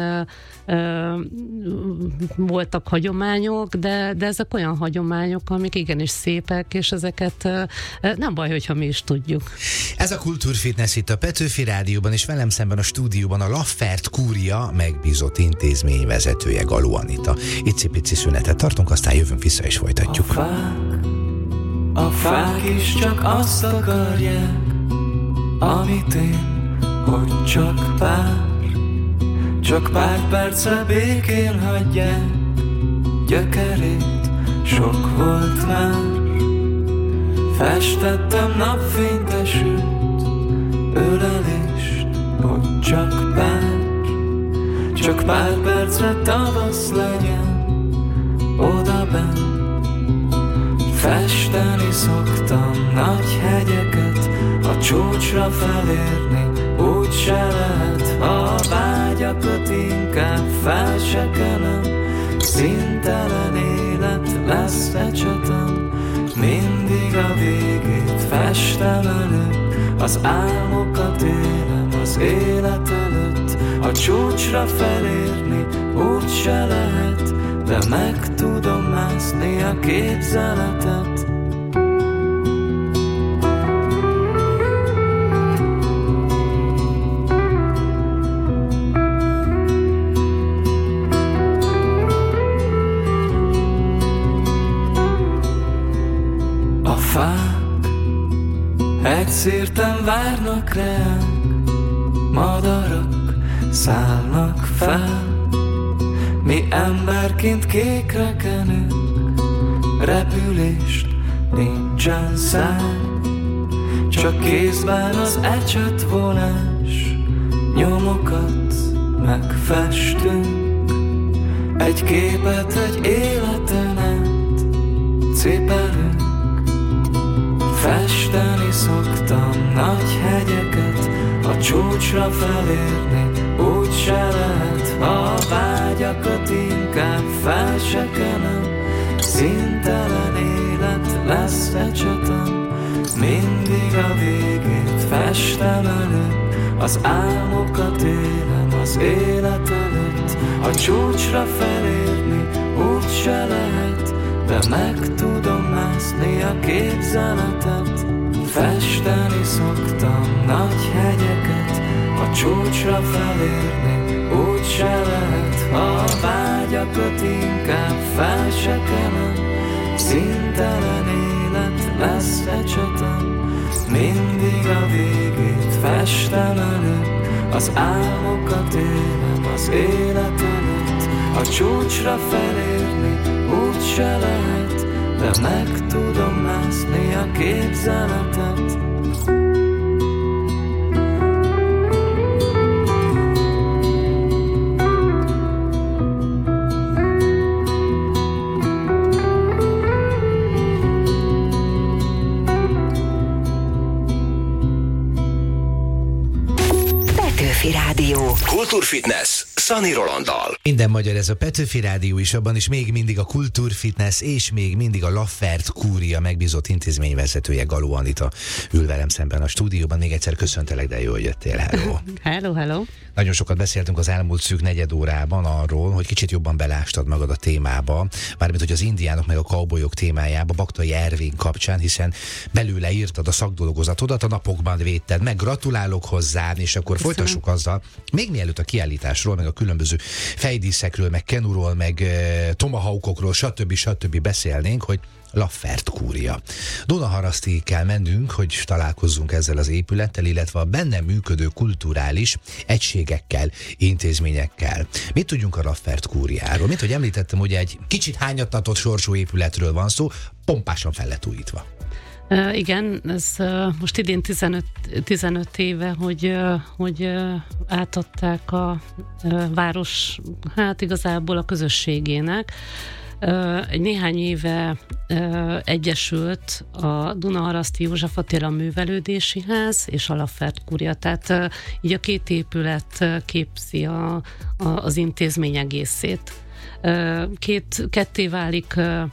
voltak hagyományok, de, de ezek olyan hagyományok, amik igenis szépek, és ezeket nem baj, hogyha mi is tudjuk. Ez a Kultúrfitness itt a Petőfi Rádióban, és velem szemben a stúdióban a Laffert Kúria megbízott intézmény vezetője, Galó Anita. Icipici szünetet tartunk, aztán jövünk vissza és folytatjuk. A fák, a fák is csak azt akarják, amit én, hogy csak pár, csak pár percre békén hagyják gyökerét. Sok volt már, festettem napfényesült ölelést, hogy csak pár, csak pár percre tavasz legyen odabenn. Festeni szoktam nagy hegyeket, a csúcsra felérni úgy se lehet, ha a vágyakat inkább felsekelem. Színtelen élet lesz fecsetem, mindig a végét festem elő. Az álmokat élem az élet előtt, a csúcsra felérni úgy se lehet, de meg tudom mászni a képzeletet. Szírten várnak ránk, madarak szállnak fel, mi emberként kékre kenünk, repülést nincsen szám, csak kézben az ecsetvolás, nyomokat megfestünk, egy képet egy életen át cipelünk. Festeni szoktam nagy hegyeket, a csúcsra felérni úgy se lehet, ha a vágyakat inkább felsekelem. Színtelen élet lesz fecsetem, mindig a végét festem elő. Az álmokat élem az élet előtt, a csúcsra felérni úgy se lehet, de meg tudom mászni a képzeletet. Festeni szoktam nagy hegyeket, a csúcsra felérni úgy se lehet, ha a vágyakat inkább felsekelem. Színtelen élet lesz fecsetem, mindig a végét festem elő. Az álmokat élem az élet előtt, a csúcsra felérni úgy se lehet, de meg tudom mászni a képzeletet. Petőfi Rádió. Kultúrfitness Szani Rolanddal. Minden magyar, ez a Petőfi Rádió is, abban is még mindig a Kultúrfitness és még mindig a Laffert Kúria megbízott intézményvezetője, Galó Anita ül velem szemben a stúdióban. Még egyszer köszöntelek, de jó, hogy jöttél. Hello. Hello, hello. Nagyon sokat beszéltünk az elmúlt szűk negyed órában arról, hogy kicsit jobban belástad magad a témába, mármint hogy az indiánok meg a cowboyok témájába, Baktai Ervin kapcsán, hiszen belőle írtad a szakdolgozatodat, a napokban védted meg, gratulálok hozzá, és akkor folytassuk azzal, még mielőtt a kiállításról, meg a különböző fejdíszekről, meg kenuról, meg tomahawkokról, stb. stb. Beszélnénk, hogy Laffert kúria. Dunaharasztig kell mennünk, hogy találkozzunk ezzel az épülettel, illetve a benne működő kulturális egységekkel, intézményekkel. Mit tudjunk a Laffert kúriáról? Mint hogy említettem, ugye egy kicsit hányattatott sorsú épületről van szó, pompásan fel lett újítva. Uh, igen, ez uh, most idén tizenöt, tizenöt éve, hogy, uh, hogy uh, átadták a uh, város, hát igazából a közösségének. Uh, egy néhány éve uh, egyesült a Dunaharaszti József Attila Művelődési Ház és a Laffert kúria, tehát uh, így a két épület uh, képzi a, a, az intézmény egészét. Uh, két, ketté válik uh,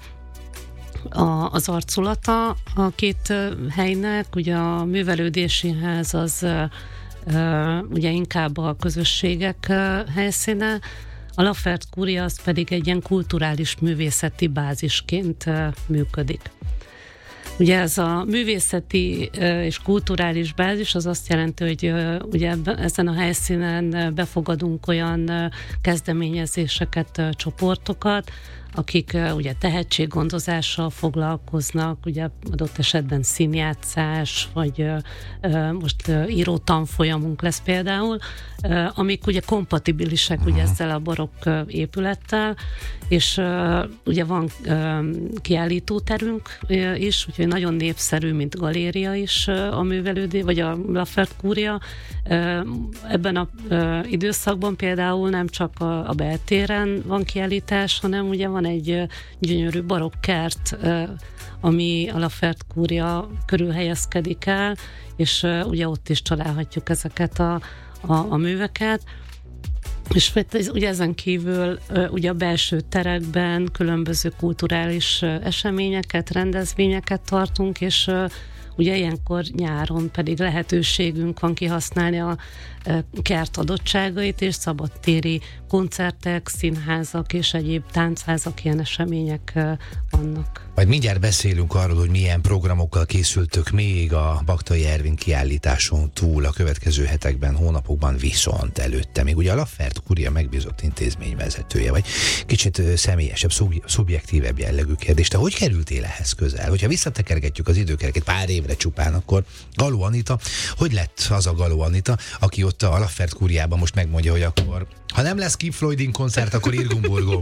A, az arculata a két helynek, ugye a művelődési ház az uh, ugye inkább a közösségek uh, helyszíne, a Laffert kúria az pedig egy ilyen kulturális művészeti bázisként uh, működik. Ugye ez a művészeti uh, és kulturális bázis az azt jelenti, hogy uh, ugye ezen a helyszínen befogadunk olyan uh, kezdeményezéseket, uh, csoportokat, akik uh, ugye tehetséggondozással foglalkoznak, ugye adott esetben színjátszás, vagy uh, uh, most uh, író tanfolyamunk lesz például, uh, amik ugye kompatibilisek ugye ezzel a barokk uh, épülettel, és uh, ugye van uh, kiállítóterünk uh, is, úgyhogy nagyon népszerű, mint galéria is uh, a művelődés, vagy a Laffert kúria. Uh, ebben a uh, időszakban például nem csak a, a beltéren van kiállítás, hanem ugye van egy gyönyörű barokk kert, ami a Laffert kúria körül helyezkedik el, és ugye ott is találhatjuk ezeket a, a, a műveket. És ugye ezen kívül ugye a belső terekben különböző kulturális eseményeket, rendezvényeket tartunk, és ugye ilyenkor nyáron pedig lehetőségünk van kihasználni a kert adottságait, és szabadtéri koncertek, színházak és egyéb táncházak, ilyen események vannak. Majd mindjárt beszélünk arról, hogy milyen programokkal készültök még a Baktai Ervin kiállításon túl a következő hetekben, hónapokban, viszont előtte még ugye a Laffert kúria megbízott intézményvezetője, vagy kicsit személyesebb, szubjektívebb jellegű kérdés. Te hogy kerültél ehhez közel? Hogyha visszatekergetjük az időkereket pár évre csupán, akkor Galó Anita, hogy lett az a Galó Anita, aki ott a Laffert kúriában most megmondja, hogy akkor ha nem lesz Keep Floydin koncert, akkor Irgum-Burgum.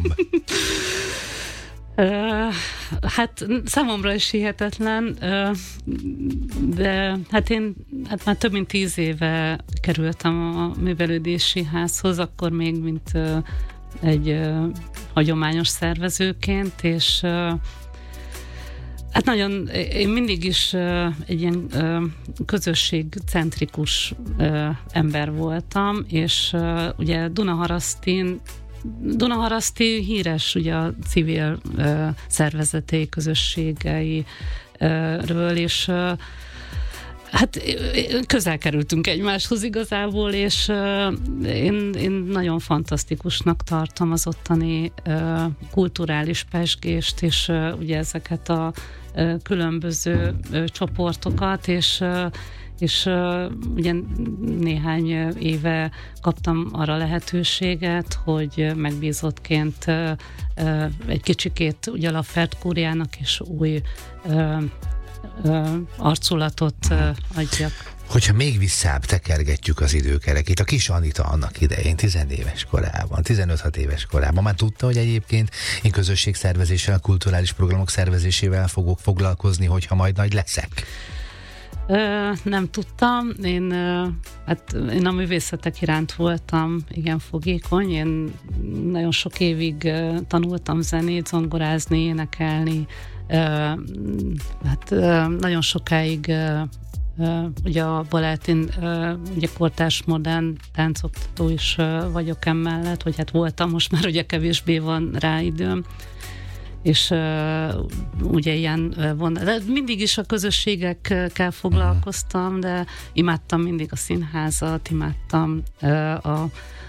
Uh, hát számomra is hihetetlen, uh, de hát én hát már több mint tíz éve kerültem a művelődési házhoz, akkor még mint uh, egy uh, hagyományos szervezőként, és uh, hát nagyon, én mindig is uh, egy ilyen uh, közösségcentrikus uh, ember voltam, és uh, ugye Dunaharasztin Dunaharaszti híres ugye a civil uh, szervezetei, közösségeiről, és uh, hát közel kerültünk egymáshoz igazából, és uh, én, én nagyon fantasztikusnak tartom az ottani uh, kulturális pezsgést, és uh, ugye ezeket a uh, különböző uh, csoportokat, és uh, és uh, ugye néhány éve kaptam arra lehetőséget, hogy megbízottként uh, uh, egy kicsikét ugye a Laffert kúriának is új uh, uh, arculatot uh, adjak. Hogyha még visszább tekergetjük az időkerekét, a kis Anita annak idején, tizenéves korában, tizenöt-hat éves korában már tudta, hogy egyébként én közösségszervezéssel, kulturális programok szervezésével fogok foglalkozni, hogyha majd nagy leszek? Ö, nem tudtam, én, ö, hát én a művészetek iránt voltam igen fogékony, én nagyon sok évig ö, tanultam zenét, zongorázni, énekelni, ö, hát ö, nagyon sokáig ö, ö, ugye a balettin, ö, ugye kortárs modern táncoktató is ö, vagyok emellett, vagy hát voltam, most már ugye kevésbé van rá időm, és uh, ugye ilyen uh, von, de mindig is a közösségekkel foglalkoztam, de imádtam mindig a színházat, imádtam uh, a,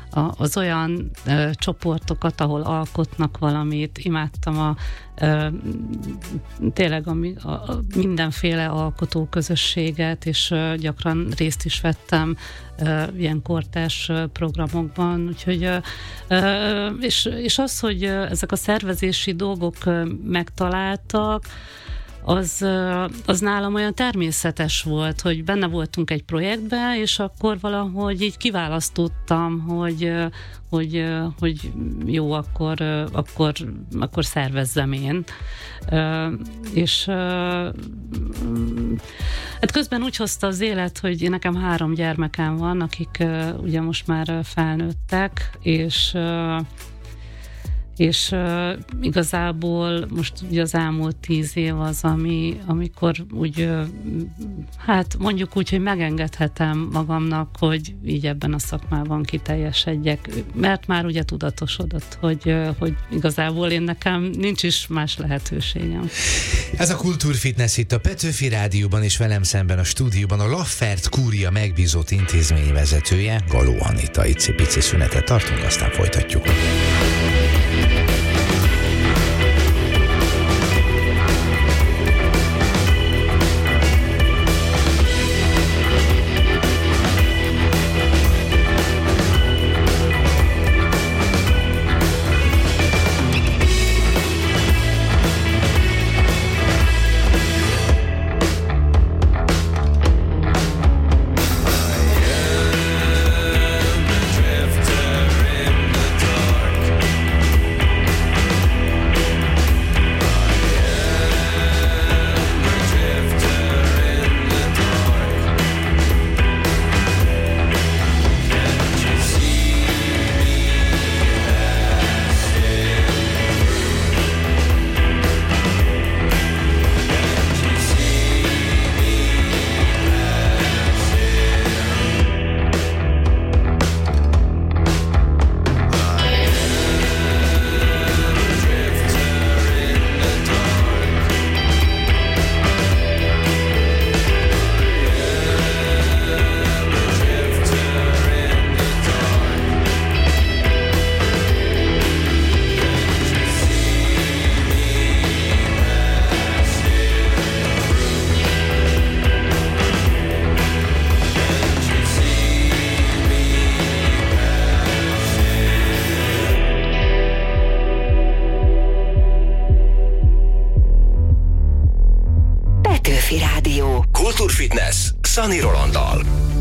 a, az olyan ö, csoportokat, ahol alkotnak valamit, imádtam a ö, tényleg a, a, a mindenféle alkotóközösséget, és ö, gyakran részt is vettem ö, ilyen kortárs ö, programokban, úgyhogy ö, ö, és, és az, hogy ö, ezek a szervezési dolgok ö, megtaláltak, az, az nálam olyan természetes volt, hogy benne voltunk egy projektben, és akkor valahogy így kiválasztottam, hogy, hogy, hogy jó, akkor, akkor, akkor szervezzem én. És hát közben úgy hozta az élet, hogy nekem három gyermekem van, akik ugye most már felnőttek, és és uh, igazából most ugye az elmúlt tíz év az, ami, amikor úgy, uh, hát mondjuk úgy, hogy megengedhetem magamnak, hogy így ebben a szakmában kiteljesedjek, mert már ugye tudatosodott, hogy, uh, hogy igazából én nekem nincs is más lehetőségem. Ez a Kultúrfitness itt a Petőfi Rádióban, és velem szemben a stúdióban a Laffert Kúria megbízott intézményvezetője, Galó Anita. Icipici szünetet tartunk, aztán folytatjuk. Kultúrfitness Szani Rolanddal.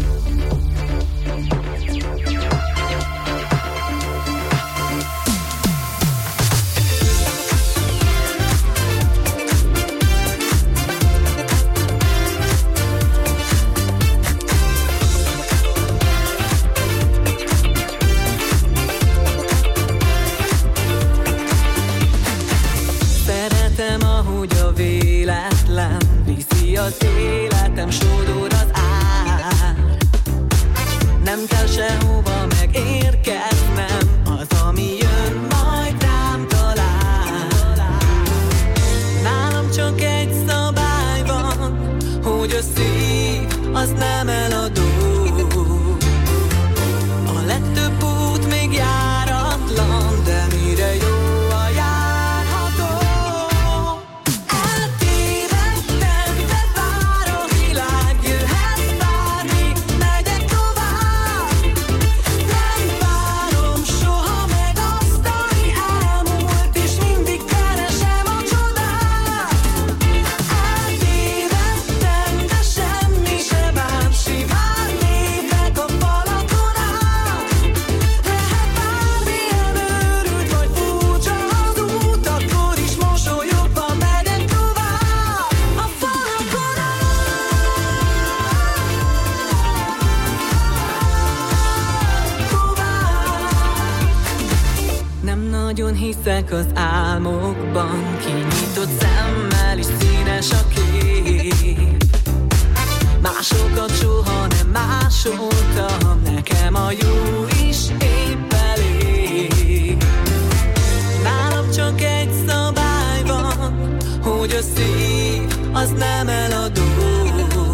Szeretem, ahogy a véletlen viszi az életem, sodor az ár. Nem kell sehova megérkeznem, az, ami jön, majd rám talál. Nálam csak egy szabály van, hogy a szív az nem eladó. A legtöbb út még járatlan, de mire jó a járható. Eltévedtem, de vár a világ, jöhet bármi, megyek tovább. Nem várom soha meg azt, ami elmúlt, és mindig keresem a csodát. Eltévedtem, de semmi se bám, simán lépek a falakon át. Lehet bármilyen őrült vagy furcsa az út, akkor is mosolyogva megyek tovább a falakon át. Tovább. Nem nagyon hiszek az álmokban, kinyitott szemmel is színes a kép. Másokat soha nem másoltam, nekem a jó is épp elég. Nálam csak egy szabály van, hogy a szív az nem eladó.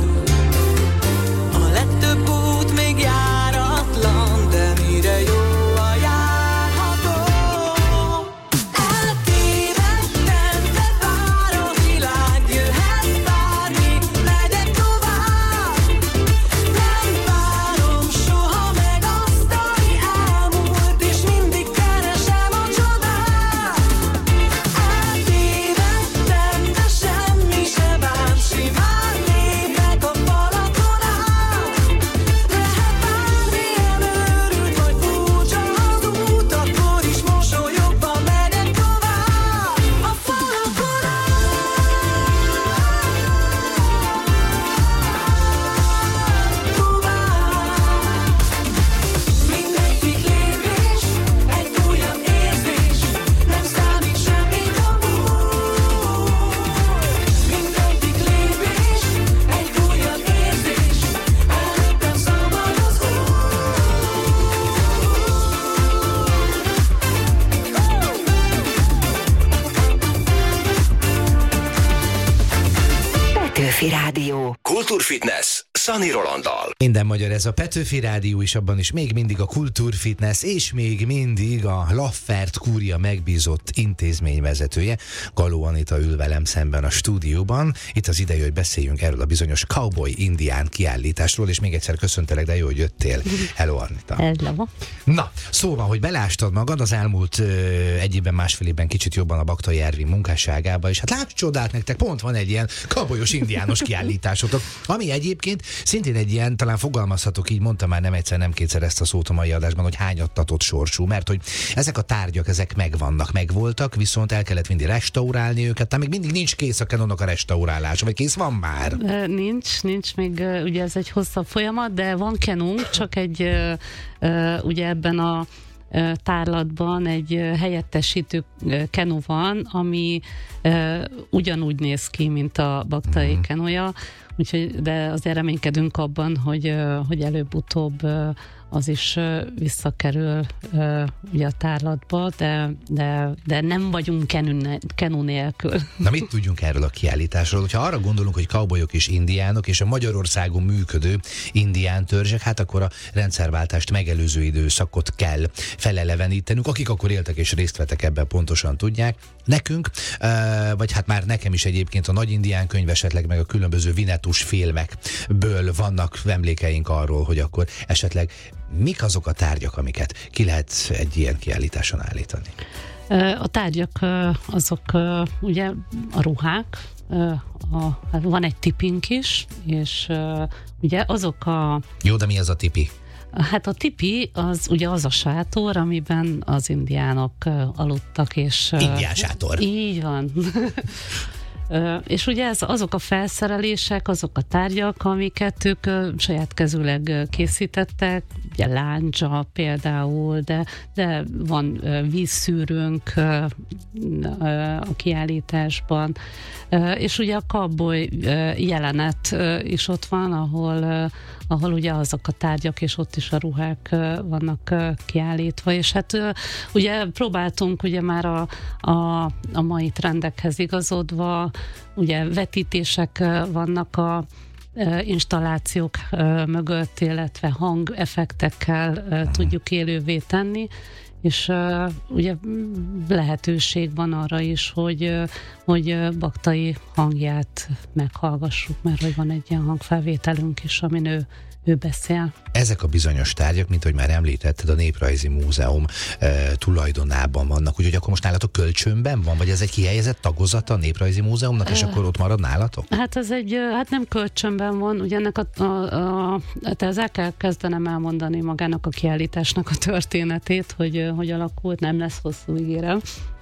A legtöbb út még járatlan, de mire jó Petőfi Rádió. Kultúrfitness Szani Rolanddal. Minden magyar, ez a Petőfi Rádió is, abban is még mindig a Kultúrfitness, és még mindig a Laffert Kúria megbízott intézményvezetője, Galó Anita ül velem szemben a stúdióban. Itt az ideje, hogy beszéljünk erről a bizonyos cowboy indián kiállításról, és még egyszer köszöntelek, de jó, hogy jöttél. Hello, Anita. Hello. Na, szóval, hogy belástad magad az elmúlt ö, egy évben, másfél évben kicsit jobban a Baktai Ervin munkásságába, és hát látsz csodát, nektek pont van egy ilyen cowboyos indiános kiállításotok, ami egyébként szintén egy ilyen, talán fogalmazhatok így, mondtam már nem egyszer, nem kétszer ezt a szót a mai adásban, hogy hányattatott sorsú, mert hogy ezek a tárgyak, ezek megvannak, megvoltak, viszont el kellett mindig restaurálni őket, tehát még mindig nincs kész a Canonnak a restaurálása, vagy kész van már? Nincs, nincs még, ugye ez egy hosszabb folyamat, de van Canunk, csak egy, ugye ebben a tárlatban egy helyettesítő kenu van, ami ugyanúgy néz ki, mint a Baktai kenója, úgyhogy, de azért reménykedünk abban, hogy, hogy előbb-utóbb az is visszakerül ugye a tárlatba, de, de, de nem vagyunk kenu nélkül. Na, mit tudjunk erről a kiállításról? Hogyha arra gondolunk, hogy cowboyok és indiánok, és a Magyarországon működő indián törzsek, hát akkor a rendszerváltást megelőző időszakot kell felelevenítenünk. Akik akkor éltek és részt vettek ebben, pontosan tudják. Nekünk, vagy hát már nekem is egyébként a nagy indián könyv, esetleg meg a különböző Vinetus filmekből vannak emlékeink arról, hogy akkor esetleg mik azok a tárgyak, amiket ki lehet egy ilyen kiállításon állítani? A tárgyak azok ugye a ruhák, a, van egy tipink is, és ugye azok a... Jó, de mi az a tipi? Hát a tipi az ugye az a sátor, amiben az indiánok aludtak, és... Indián sátor. Így van. És ugye ez, azok a felszerelések, azok a tárgyak, amiket ők saját kezüleg készítettek, ugye láncsa például, de, de van vízszűrőnk a kiállításban, és ugye a cowboy jelenet is ott van, ahol, ahol ugye azok a tárgyak, és ott is a ruhák vannak kiállítva, és hát ugye próbáltunk ugye már a, a, a mai trendekhez igazodva, ugye vetítések vannak a installációk mögött, illetve hangeffektekkel tudjuk élővé tenni, és uh, ugye lehetőség van arra is, hogy, uh, hogy Baktai hangját meghallgassuk, mert hogy van egy ilyen hangfelvételünk is, amin ő, ő beszél. Ezek a bizonyos tárgyak, mint hogy már említetted, a Néprajzi Múzeum e, tulajdonában vannak, úgyhogy akkor most nálatok kölcsönben van, vagy ez egy kihelyezett tagozata a Néprajzi Múzeumnak, és e, akkor ott marad nálatok? Hát ez egy, hát nem kölcsönben van, ugye ennek a, a, a tehát ezzel kell kezdenem elmondani magának a kiállításnak a történetét, hogy hogy alakult, nem lesz hosszú, ígérem.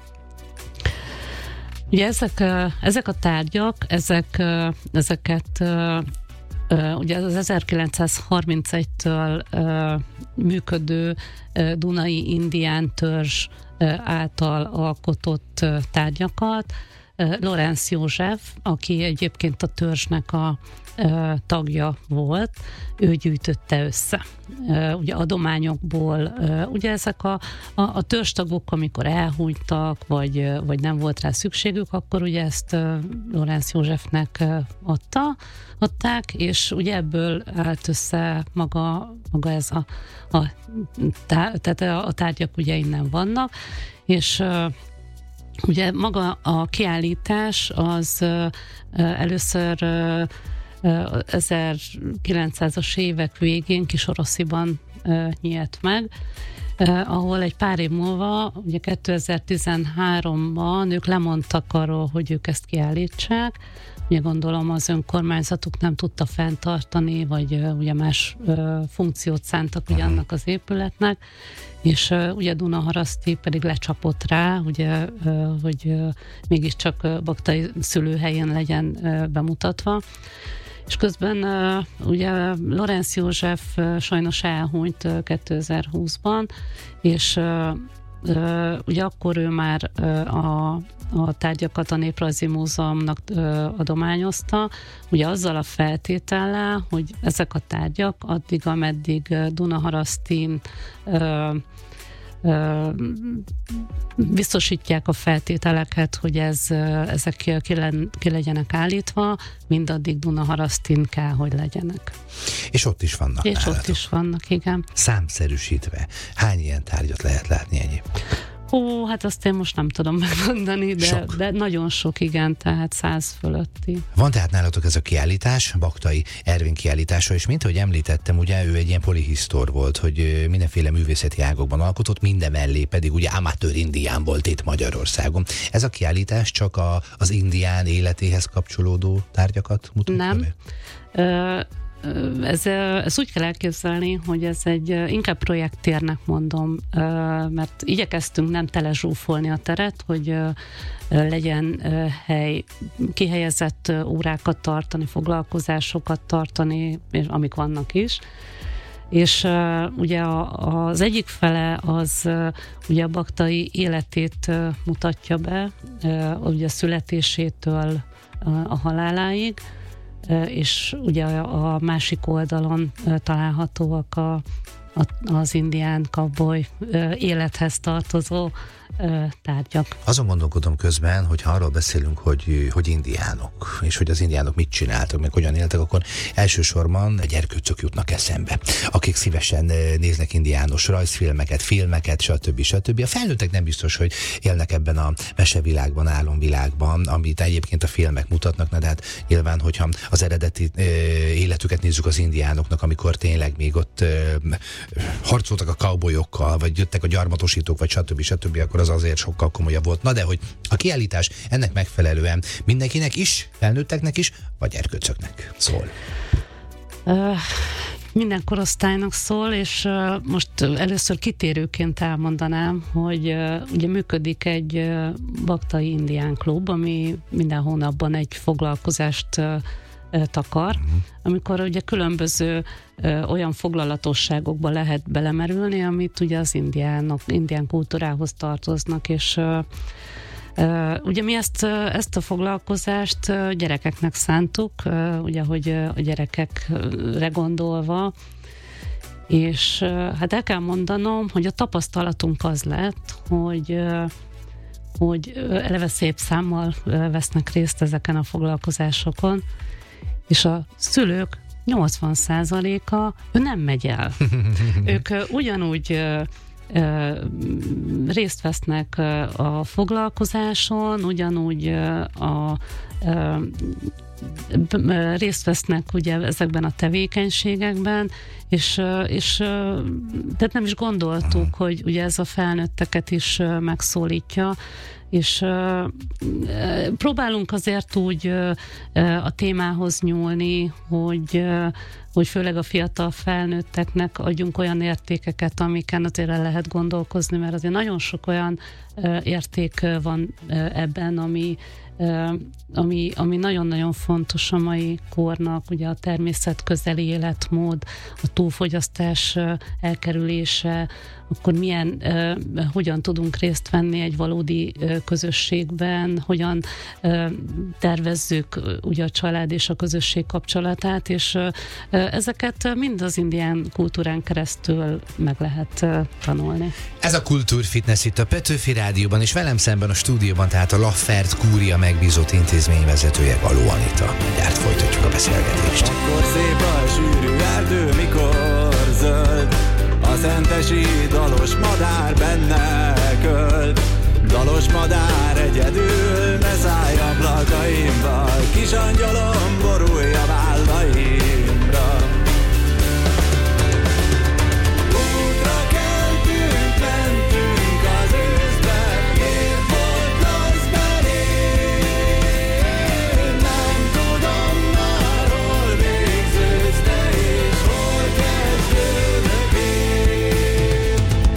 Ugye ezek, ezek a tárgyak, ezek, ezeket ugye az ezerkilencszázharmincegytől uh, működő uh, Dunai indián törzs uh, által alkotott uh, tárgyakat uh, Lorenz József, aki egyébként a törzsnek a uh, tagja volt, ő gyűjtötte össze. Uh, ugye adományokból, uh, ugye ezek a, a, a törzstagok, amikor elhunytak, vagy, uh, vagy nem volt rá szükségük, akkor ugye ezt uh, Lorenz Józsefnek uh, adta, adták, és ugye ebből állt össze maga, maga ez a, a, tá, tehát a tárgyak ugye innen vannak, és uh, ugye maga a kiállítás az uh, először uh, uh, ezerkilencszázas évek végén Kisorosziban uh, nyílt meg, Uh, ahol egy pár év múlva, ugye kétezer-tizenháromban ők lemondtak arról, hogy ők ezt kiállítsák. Ugye gondolom az önkormányzatuk nem tudta fenntartani, vagy uh, ugye más uh, funkciót szántak ugye annak az épületnek, és uh, ugye Dunaharaszti pedig lecsapott rá, ugye, uh, hogy uh, mégiscsak uh, Baktai szülőhelyén legyen uh, bemutatva. És közben uh, ugye Lorenz József uh, sajnos elhunyt uh, kétezer-húszban, és uh, uh, ugye akkor ő már uh, a, a tárgyakat a Néprajzi Múzeumnak uh, adományozta, ugye azzal a feltétellel, hogy ezek a tárgyak addig, ameddig uh, Dunaharasztin uh, biztosítják a feltételeket, hogy ez, ezek ki, len, ki legyenek állítva, mindaddig Dunaharasztin kell, hogy legyenek. És ott is vannak És nálatok. ott is vannak, igen. Számszerűsítve, hány ilyen tárgyat lehet látni egyébként? Ó, hát azt én most nem tudom megmondani, de, Sok. de nagyon sok, igen, tehát száz fölötti. Van tehát nálatok ez a kiállítás, Baktai Ervin kiállítása, és mint ahogy említettem, ugye ő egy ilyen polihisztor volt, hogy mindenféle művészeti ágokban alkotott, mindemellé pedig ugye amatőr indián volt itt Magyarországon. Ez a kiállítás csak a, az indián életéhez kapcsolódó tárgyakat mutatja Nem. be? Ö, Ez, ez úgy kell elképzelni, hogy ez egy inkább projekttérnek mondom, mert igyekeztünk nem telezsúfolni a teret, hogy legyen hely, kihelyezett órákat tartani, foglalkozásokat tartani, amik vannak is. És ugye az egyik fele az ugye a Baktai életét mutatja be, ugye a születésétől a haláláig, és ugye a másik oldalon találhatóak a, a, az indián cowboy élethez tartozó tárgyak. Azon gondolkodom közben, hogy ha arról beszélünk, hogy, hogy indiánok, és hogy az indiánok mit csináltak, meg hogyan éltek, akkor elsősorban gyerkőcök jutnak eszembe, akik szívesen néznek indiános rajzfilmeket, filmeket, stb. stb. A felnőttek nem biztos, hogy élnek ebben a mesevilágban, álomvilágban, amit egyébként a filmek mutatnak, de hát nyilván, hogyha az eredeti ö, életüket nézzük az indiánoknak, amikor tényleg még ott ö, harcoltak a cowboyokkal, vagy jöttek a gyarmatosítók, vagy stb. stb., akkor az azért sokkal komolyabb volt. Na de, hogy a kiállítás ennek megfelelően mindenkinek is, felnőtteknek is, vagy gyerkőcöknek szól? Uh, minden korosztálynak szól, és uh, most először kitérőként elmondanám, hogy uh, ugye működik egy uh, Baktai Indián Klub, ami minden hónapban egy foglalkozást uh, takar, uh-huh. amikor ugye különböző ö, olyan foglalatosságokba lehet belemerülni, amit ugye az indiánok, indián kultúrához tartoznak, és ö, ö, ugye mi ezt, ezt a foglalkozást ö, gyerekeknek szántuk, ö, ugye, hogy a gyerekekre gondolva, és ö, hát el kell mondanom, hogy a tapasztalatunk az lett, hogy ö, hogy eleve szép számmal vesznek részt ezeken a foglalkozásokon, és a szülők nyolcvan százaléka ő nem megy el. Ők ugyanúgy ö, ö, részt vesznek a foglalkozáson, ugyanúgy a ö, részt vesznek ugye ezekben a tevékenységekben, és, és tehát nem is gondoltuk, hogy ugye ez a felnőtteket is megszólítja, és uh, próbálunk azért úgy uh, a témához nyúlni, hogy, uh, hogy főleg a fiatal felnőtteknek adjunk olyan értékeket, amiken azért el lehet gondolkozni, mert azért nagyon sok olyan uh, érték van uh, ebben, ami Ami, ami nagyon-nagyon fontos a mai kornak, ugye a természetközeli életmód, a túlfogyasztás elkerülése, akkor milyen, hogyan tudunk részt venni egy valódi közösségben, hogyan tervezzük ugye a család és a közösség kapcsolatát, és ezeket mind az indián kultúrán keresztül meg lehet tanulni. Ez a Kultúrfitness itt a Petőfi Rádióban, és velem szemben a stúdióban tehát a Laffert Kúria megbízott intézményvezetője, Galó Anita. Mindjárt folytatjuk a beszélgetést. Akkor szép a sűrű erdő, mikor zöld, a szentesi dalos madár benne költ. Dalos madár egyedül, ne szállj ablakaimba, kis angyalom borulj a vállaimra. Útra keltünk, mentünk az őszbe, miért volt rossz belém? Nem tudom már, hol végződsz te, és hol kezdődök én.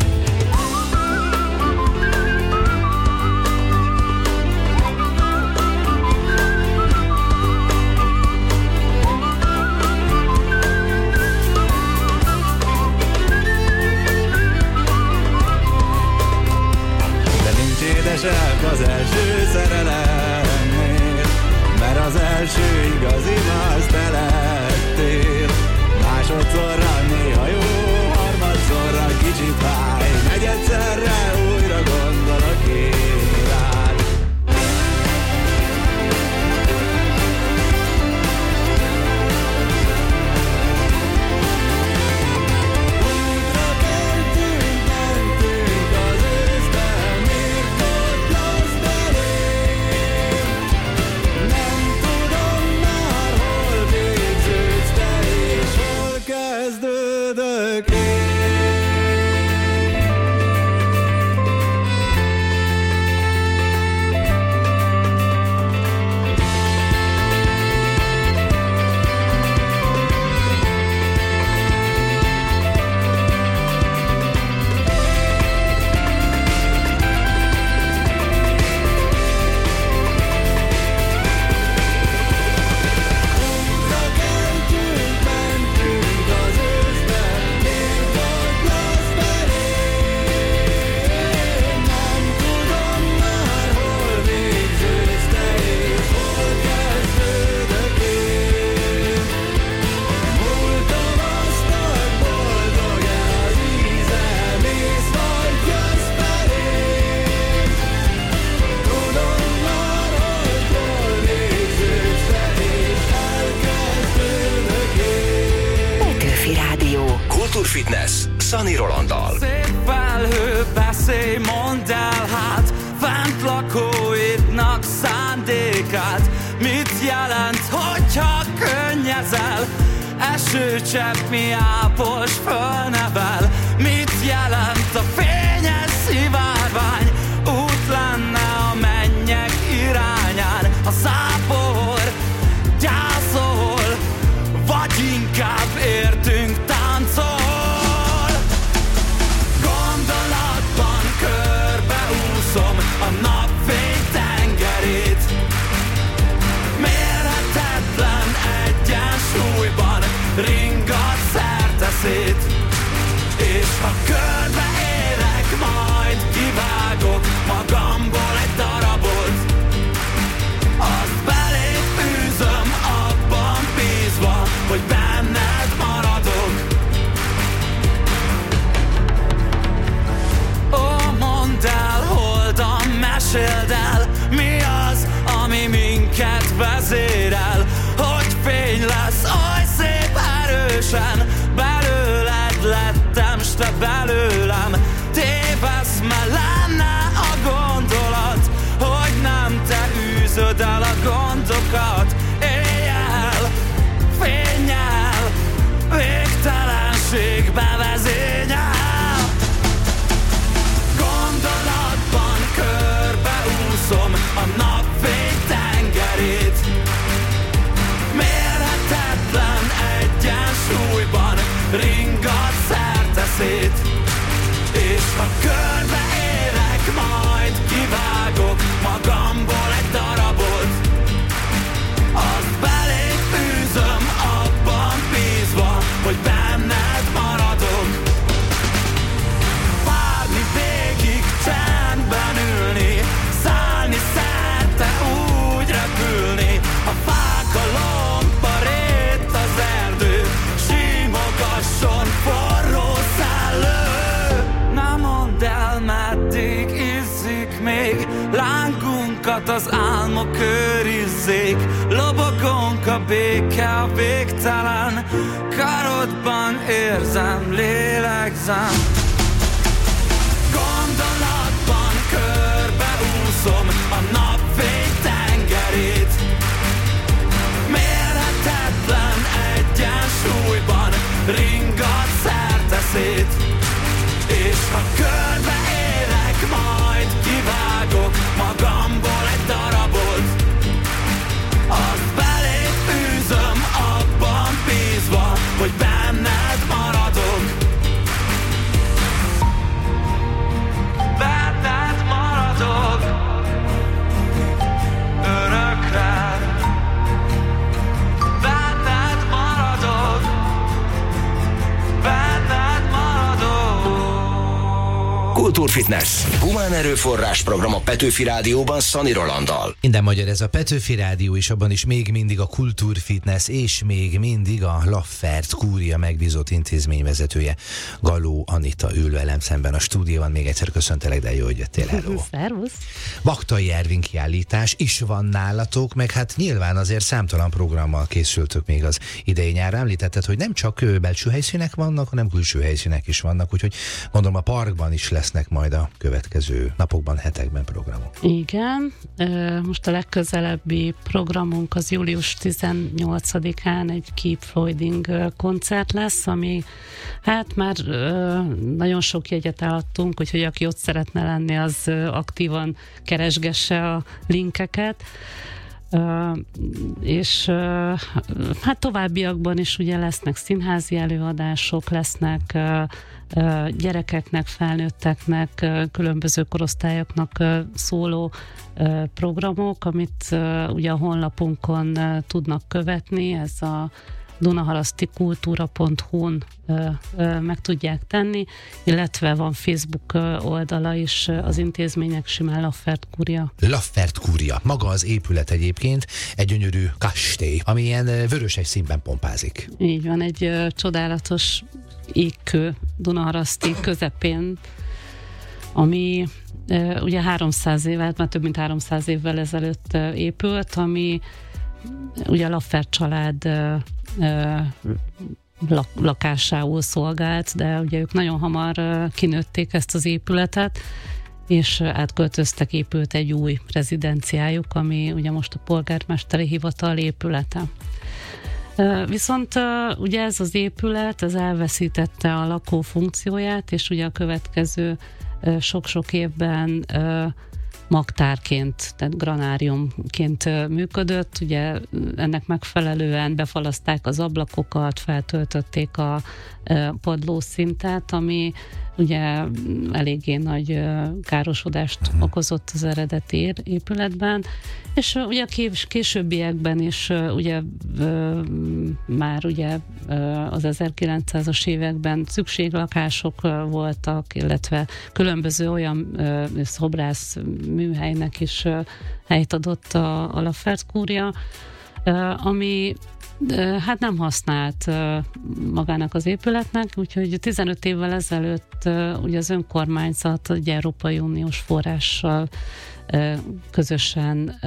Édesebb az első szerelemnél, mert az első igazi más te lettél. Másodszorra néha jó, harmadszorra kicsit fáj, negyedszer Kultúrfitness Szani Rolanddal. Szép felhő, beszélj, mondd el, hát fent lakóidnak szándékát. Mit jelent, hogyha könnyezel? Esőcsepp mi ápos fölnevel. Mit jelent a fényes szivárvány? Út lenne a mennyek irányán. A zápor gyászol, vagy inkább értünk táncol. Gondolatban körbeúszom a napfény tengerét. Mérhetetlen egyensúlyban ringat szerteszét. És ha körbeérek, majd kivágok magamból egy darabot. Azt belép űzöm, abban bízva, hogy benned maradok. Ó, mondd el, holdan, meséld el, mi az, ami minket vezérel. Hogy fény lesz, oly szép erősen, belőled lettem, s te belőlem. Téveszme lenne a gondolat, hogy nem te űzöd el a gondokat. Éjjel, fénnyel, végtelenségbe vezényel. Gondolatban körbeúszom a napfény tengerét. Mérhetetlen egyensúlyban ringat szerteszét. És ha körbeérek, majd kivágok magamból egy darabot. Azt belép űzöm, abban bízva, hogy benned maradok. Várni végig, csendben ülni, szállni szerte, úgy repülni. A fák, a lomba, rét, az erdő, simogasson forró szellő. Nem mondd el, meddig izzik még, lángunkat az álmok őrizzék. Lobogunk a béke, a végtelen, karodban érzem, lélegzem. Gondolatban körbeúszom a napfény tengerét. Mérhetetlen egyensúlyban ringat szerteszét. És ha körbeérek, majd kivágok magamból egy darabot. Azt belép űzöm, abban bízva, hogy benned maradok. Benned maradok örökre. Benned maradok, benned maradok. Kultúrfitness humán erőforrás program a Petőfi Rádióban Szani Rolanddal. Minden magyar ez a Petőfi Rádió, és abban is még mindig a Kultúrfitness, és még mindig a Laffert Kúria megbízott intézményvezetője, Galó Anita ül velem szemben a stúdióban. Még egyszer köszöntelek, de jó, hogy jöttél. Hello. Szervusz. Baktai Ervin kiállítás is van nálatok, meg hát nyilván azért számtalan programmal készültök még az idei nyár. Említetted, hogy nem csak belső helyszínek vannak, hanem külső helyszínek is vannak, úgyhogy gondolom a parkban is lesznek majd a következő napokban, hetekben programok. Igen, most a legközelebbi programunk az július tizennyolcadikán egy Keep Floyding koncert lesz, ami hát már nagyon sok jegyet eladtunk, úgyhogy aki ott szeretne lenni, az aktívan keresgesse a linkeket. Uh, és uh, hát továbbiakban is ugye lesznek színházi előadások, lesznek uh, uh, gyerekeknek, felnőtteknek, uh, különböző korosztályoknak uh, szóló uh, programok, amit uh, ugye a honlapunkon uh, tudnak követni, ez a dunaharasztikultúra pont hu-n ö, ö, meg tudják tenni, illetve van Facebook oldala is az intézmények, simán Laffert Kúria. Laffert Kúria. Maga az épület egyébként egy gyönyörű kastély, ami ilyen vöröses színben pompázik. Így van, egy ö, csodálatos égkő Dunaharaszti közepén, ami ö, ugye háromszáz évet, már több mint háromszáz évvel ezelőtt ö, épült, ami ugye a Laffert család ö, ö, lak, lakásául szolgált, de ugye ők nagyon hamar ö, kinőtték ezt az épületet, és átköltöztek, épült egy új rezidenciájuk, ami ugye most a polgármesteri hivatal épülete. Viszont ugye ez az épület, ez elveszítette a lakó funkcióját, és ugye a következő sok-sok évben magtárként, tehát granáriumként működött. Ugye ennek megfelelően befalaszták az ablakokat, feltöltötték a padlószintet, ami ugye eléggé nagy károsodást okozott az eredeti épületben, és ugye a kés- későbbiekben is ugye már ugye az ezerkilencszázas években szükséglakások voltak, illetve különböző olyan szobrász műhelynek is helyt adott a, a Laffertkúria, ami hát nem használt magának az épületnek, úgyhogy tizenöt évvel ezelőtt ugye az önkormányzat egy Európai Uniós forrással közösen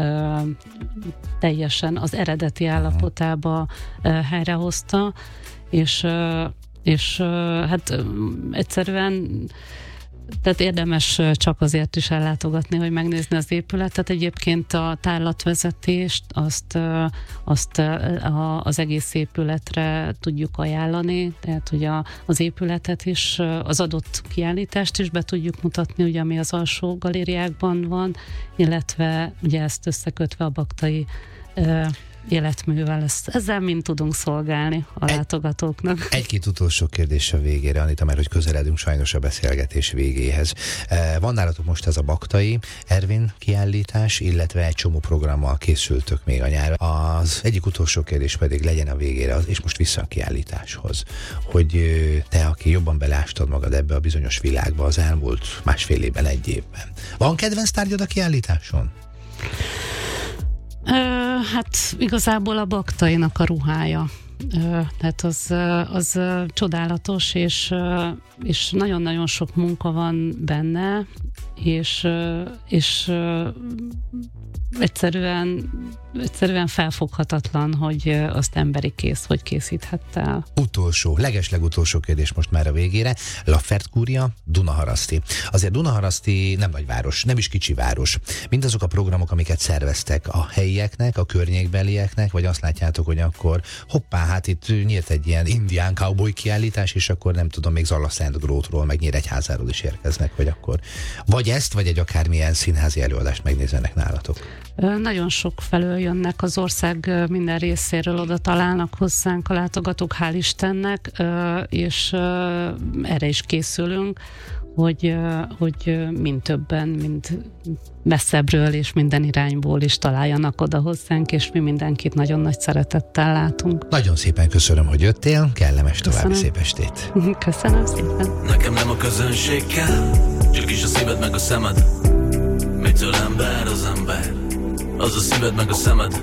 teljesen az eredeti állapotába helyrehozta, és, és hát egyszerűen tehát érdemes csak azért is ellátogatni, hogy megnézni az épületet. Egyébként a tárlatvezetést azt, azt az egész épületre tudjuk ajánlani, tehát ugye az épületet is, az adott kiállítást is be tudjuk mutatni, ugye ami az alsó galériákban van, illetve ugye ezt összekötve a baktai életművel. Ezt, ezzel mind tudunk szolgálni a egy, látogatóknak. Egy-két utolsó kérdés a végére, Anita, mert hogy közeledünk sajnos a beszélgetés végéhez. Van nálatok most ez a baktai Ervin kiállítás, illetve egy csomó programmal készültök még a nyára. Az egyik utolsó kérdés pedig legyen a végére, az, és most vissza a kiállításhoz, hogy te, aki jobban beleástad magad ebbe a bizonyos világba az elmúlt másfél évben, egy évben. Van kedvenc tárgyad a kiállításon? Hát igazából a baktainak a ruhája. Tehát az, az csodálatos, és, és nagyon-nagyon sok munka van benne, és, és egyszerűen, egyszerűen felfoghatatlan, hogy azt emberi kész, hogy készíthette el. Utolsó, legeslegutolsó kérdés most már a végére. Laffertkúria, Dunaharaszti. Azért Dunaharaszti nem nagyváros, nem is kicsi város. Mindazok a programok, amiket szerveztek a helyieknek, a környékbelieknek, vagy azt látjátok, hogy akkor hoppá, hát itt nyílt egy ilyen indián cowboy kiállítás, és akkor nem tudom, még Zala Szent Grótról, meg Nyíregyházáról is érkeznek, vagy akkor vagy ezt, vagy egy akármilyen színházi előadást megnézzenek nálatok. Nagyon sok felől jönnek az ország minden részéről, oda találnak hozzánk a látogatók, hál' Istennek, és erre is készülünk, hogy, hogy mind többen, mind messzebbről és minden irányból is találjanak oda hozzánk, és mi mindenkit nagyon nagy szeretettel látunk. Nagyon szépen köszönöm, hogy jöttél, kellemes további szép estét. Köszönöm szépen. Nekem nem a közönség kell, csak is a szíved meg a szemed. Mitől ember az ember? Az a szíved meg a szemed.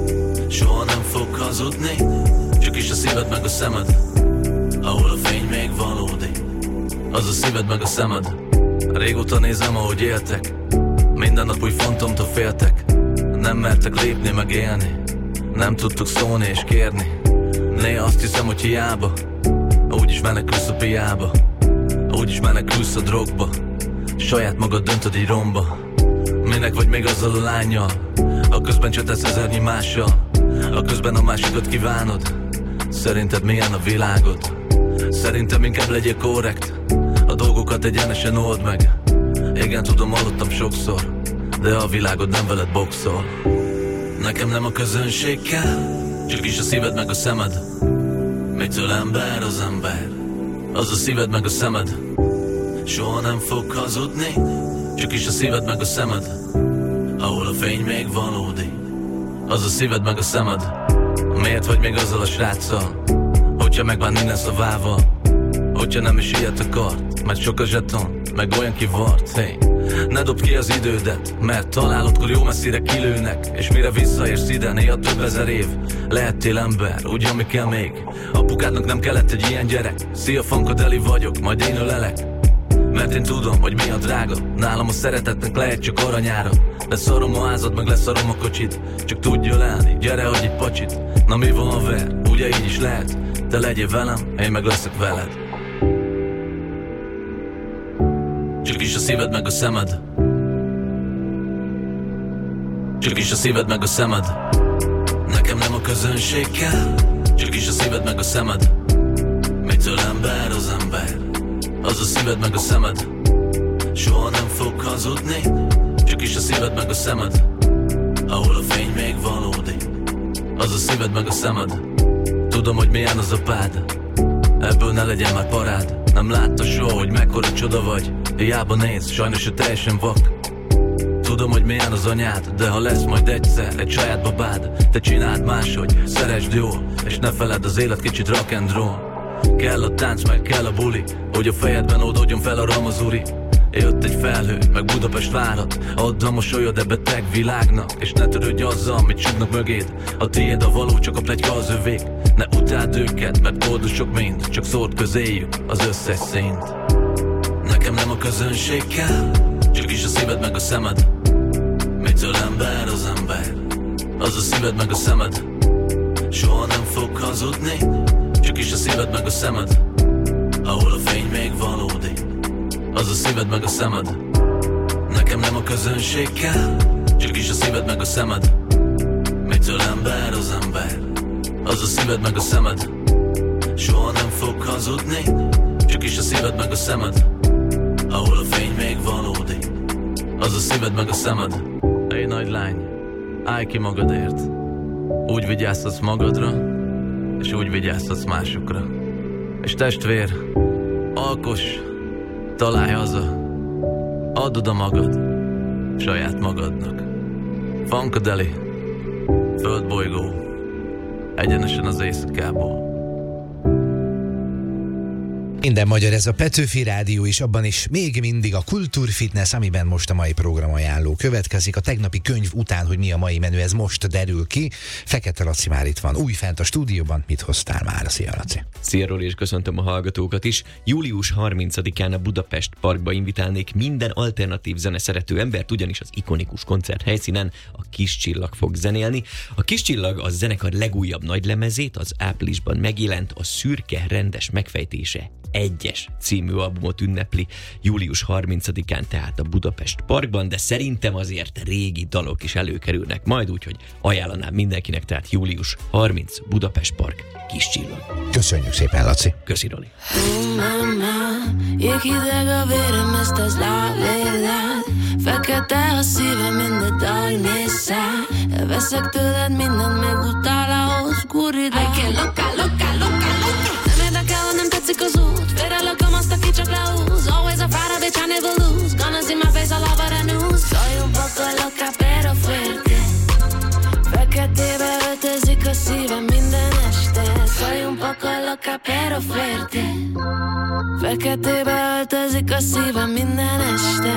Soha nem fog hazudni, csak is a szíved meg a szemed. Ahol a fény még valódi, az a szíved meg a szemed. Régóta nézem, ahogy éltek, minden nap új fantomtól féltek. Nem mertek lépni meg élni, nem tudtuk szólni és kérni. Néha azt hiszem, hogy hiába, úgyis menekülsz a piába, úgyis menekülsz a drogba. Saját magad döntöd egy romba. Minek vagy még azzal a lányjal, a közben csatálsz ezernyi mással, a közben a másikat kívánod. Szerinted milyen a világod? Szerintem inkább legyél korrekt, a dolgokat egyenesen old meg. Igen, tudom, hallottam sokszor, de a világod nem veled boxol. Nekem nem a közönség kell, csak is a szíved meg a szemed. Mitől ember az ember? Az a szíved meg a szemed. Soha nem fog hazudni, csak is a szíved meg a szemed. Ahol a fény még valódi, az a szíved meg a szemed. Miért vagy még azzal a sráccal, hogyha megbán minden szavával, hogyha nem is ilyet akart, mert sok a zseton, meg olyan kivart. Hey, ne dobd ki az idődet, mert találodkor jó messzire kilőnek, és mire visszaérsz ide, néha több ezer év. Lehettél ember, úgy ami kell még. Apukádnak nem kellett egy ilyen gyerek. Szia Funkadeli vagyok, majd én ölelek. Mert én tudom, hogy mi a drága. Nálam a szeretetnek lehet csak aranyára. Leszarom a házad, meg leszarom a kocsit. Csak tudj ölelni, gyere, adj egy pacsit. Na mi van, haver? Ugye így is lehet. Te legyél velem, én meg leszek veled. Csak is a szíved meg a szemed. Csak is a szíved meg a szemed. Nekem nem a közönség kell, csak is a szíved meg a szemed. Mitől ember az ember, az a szíved meg a szemed. Soha nem fog hazudni, csak is a szíved meg a szemed. Ahol a fény még valódi, az a szíved meg a szemed. Tudom, hogy milyen az a pád, ebből ne legyen már parád. Nem látta soha, hogy mekkora csoda vagy. Hiába néz, sajnos ő teljesen vak. Tudom, hogy milyen az anyád, de ha lesz majd egyszer egy saját babád, te csináld máshogy, szeresd jól, és ne feledd, az élet kicsit rock and roll. Kell a tánc, meg kell a buli, hogy a fejedben oldódjon fel a ramazuri. Jött egy felhő, meg Budapest várhat. Add a mosolyod e beteg világnak, és ne törődj azzal, amit csuknak mögéd. A tiéd a való, csak a pletyka az övék. Ne utáld őket, mert boldogok mind, csak szórt közéjük az összes színt. Nekem nem a közönség kell, csak is a szíved meg a szemed. Mitől ember az ember, az a szíved meg a szemed. Soha nem fog hazudni, csak is a szíved meg a szemed. Ahol a fény még valódi, az a szíved meg a szemed. Nekem nem a közönség kell, csak is a szíved meg a szemed. Mitől ember az ember, az a szíved meg a szemed. Soha nem fog hazudni, csak is a szíved meg a szemed. Ahol a fény még valódi, az a szíved meg a szemed. Egy nagy lány, állj ki magadért. Úgy vigyáztatsz magadra, és úgy vigyáztatsz másokra. És testvér, alkos, találj haza, add oda magad, saját magadnak. Funkadeli, földbolygó, egyenesen az éjszakából. Minden magyar, ez a Petőfi Rádió, és abban is még mindig a Kultúrfitness, amiben most a mai programajánló következik. A tegnapi könyv után, hogy mi a mai menü, ez most derül ki. Fekete Laci már itt van, újfent a stúdióban. Mit hoztál már? Szia, Laci! Szia, Roli, és köszöntöm a hallgatókat is. július harmincadikán a Budapest Parkba invitálnék minden alternatív zene szerető embert, ugyanis az ikonikus koncert helyszínen a Kis Csillag fog zenélni. A Kis Csillag a zenekar legújabb nagylemezét, az áprilisban megjelent A szürke rendes megfejtése egyes című albumot ünnepli július harmincadikán, tehát a Budapest Parkban, de szerintem azért régi dalok is előkerülnek majd, úgyhogy ajánlanám mindenkinek, tehát július harmincadika Budapest Park, Kis Csillag. Köszönjük szépen, Laci! Köszi, Roli! Oh, mama, jéghideg a vérem, ezt az la verdad. Fekete a szívem, minden darkness-á. Elveszek tőled mindent, meg utál a oscuridad. Ay, que loca, loca, loca, loca. Nem érdekel, ha nem tetszik az út. Félrelököm azt, aki csak leúz. Always a fighter, bitch, I never lose. Gonna see my face all over the news. Soy un poco loca, pero fuerte. Feketébe öltözik a szívem minden este. Soy un poco loca, pero fuerte. Feketébe öltözik a szívem minden este.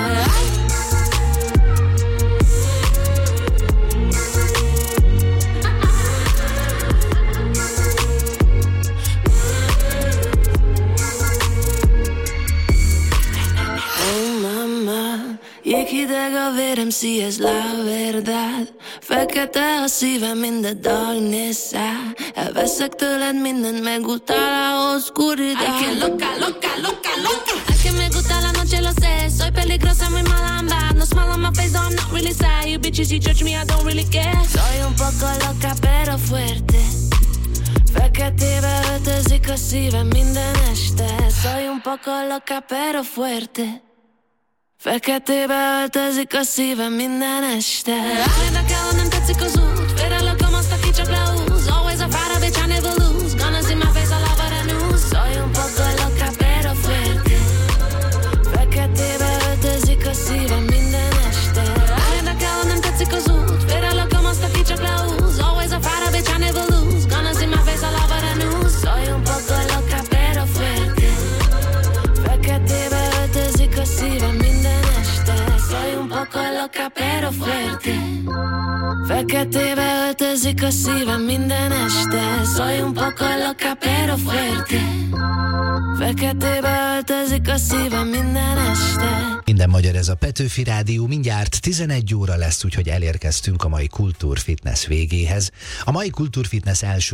Jéghideg a vérem, si es la verdad. Fekete a szívem, minden darkness-á. Elveszek tőled mindent, meg utál a oscuridad. Ay, que loca, loca, loca, loca. Ay, que me gusta la noche, lo sé. Soy peligrosa, muy mala, I'm bad. No smile on my face, though I'm not really sad. You bitches, you judge me, I don't really care. Soy un poco loca, pero fuerte. Feketébe öltözik a szívem minden este. Soy un poco loca, pero fuerte. Feketébe öltözik a szívem minden este. Érdekel, ha nem tetszik az út. Félrelököm azt, aki csak leúz. Always a fighter, bitch, I never lose. Gonna see my face all over the news. Soy un poco loca, pero fuerte. Feketébe öltözik a szívem minden este. Érdekel, ha nem tetszik az út. Félrelököm azt, aki csak leúz. Always a fighter, bitch, I never lose. Gonna see my face all over the news. Soy un poco loca, pero fuerte. Feketébe öltözik a szívem minden este. Soy un poco loca, pero fuerte. Feketébe öltözik a szívem minden este. Soy un poco loca, pero fuerte. Feketébe öltözik a szívem minden este. Minden magyar, ez a Petőfi Rádió, mindjárt tizenegy óra lesz, úgyhogy elérkeztünk a mai Kultúrfitness végéhez. A mai Kultúrfitness első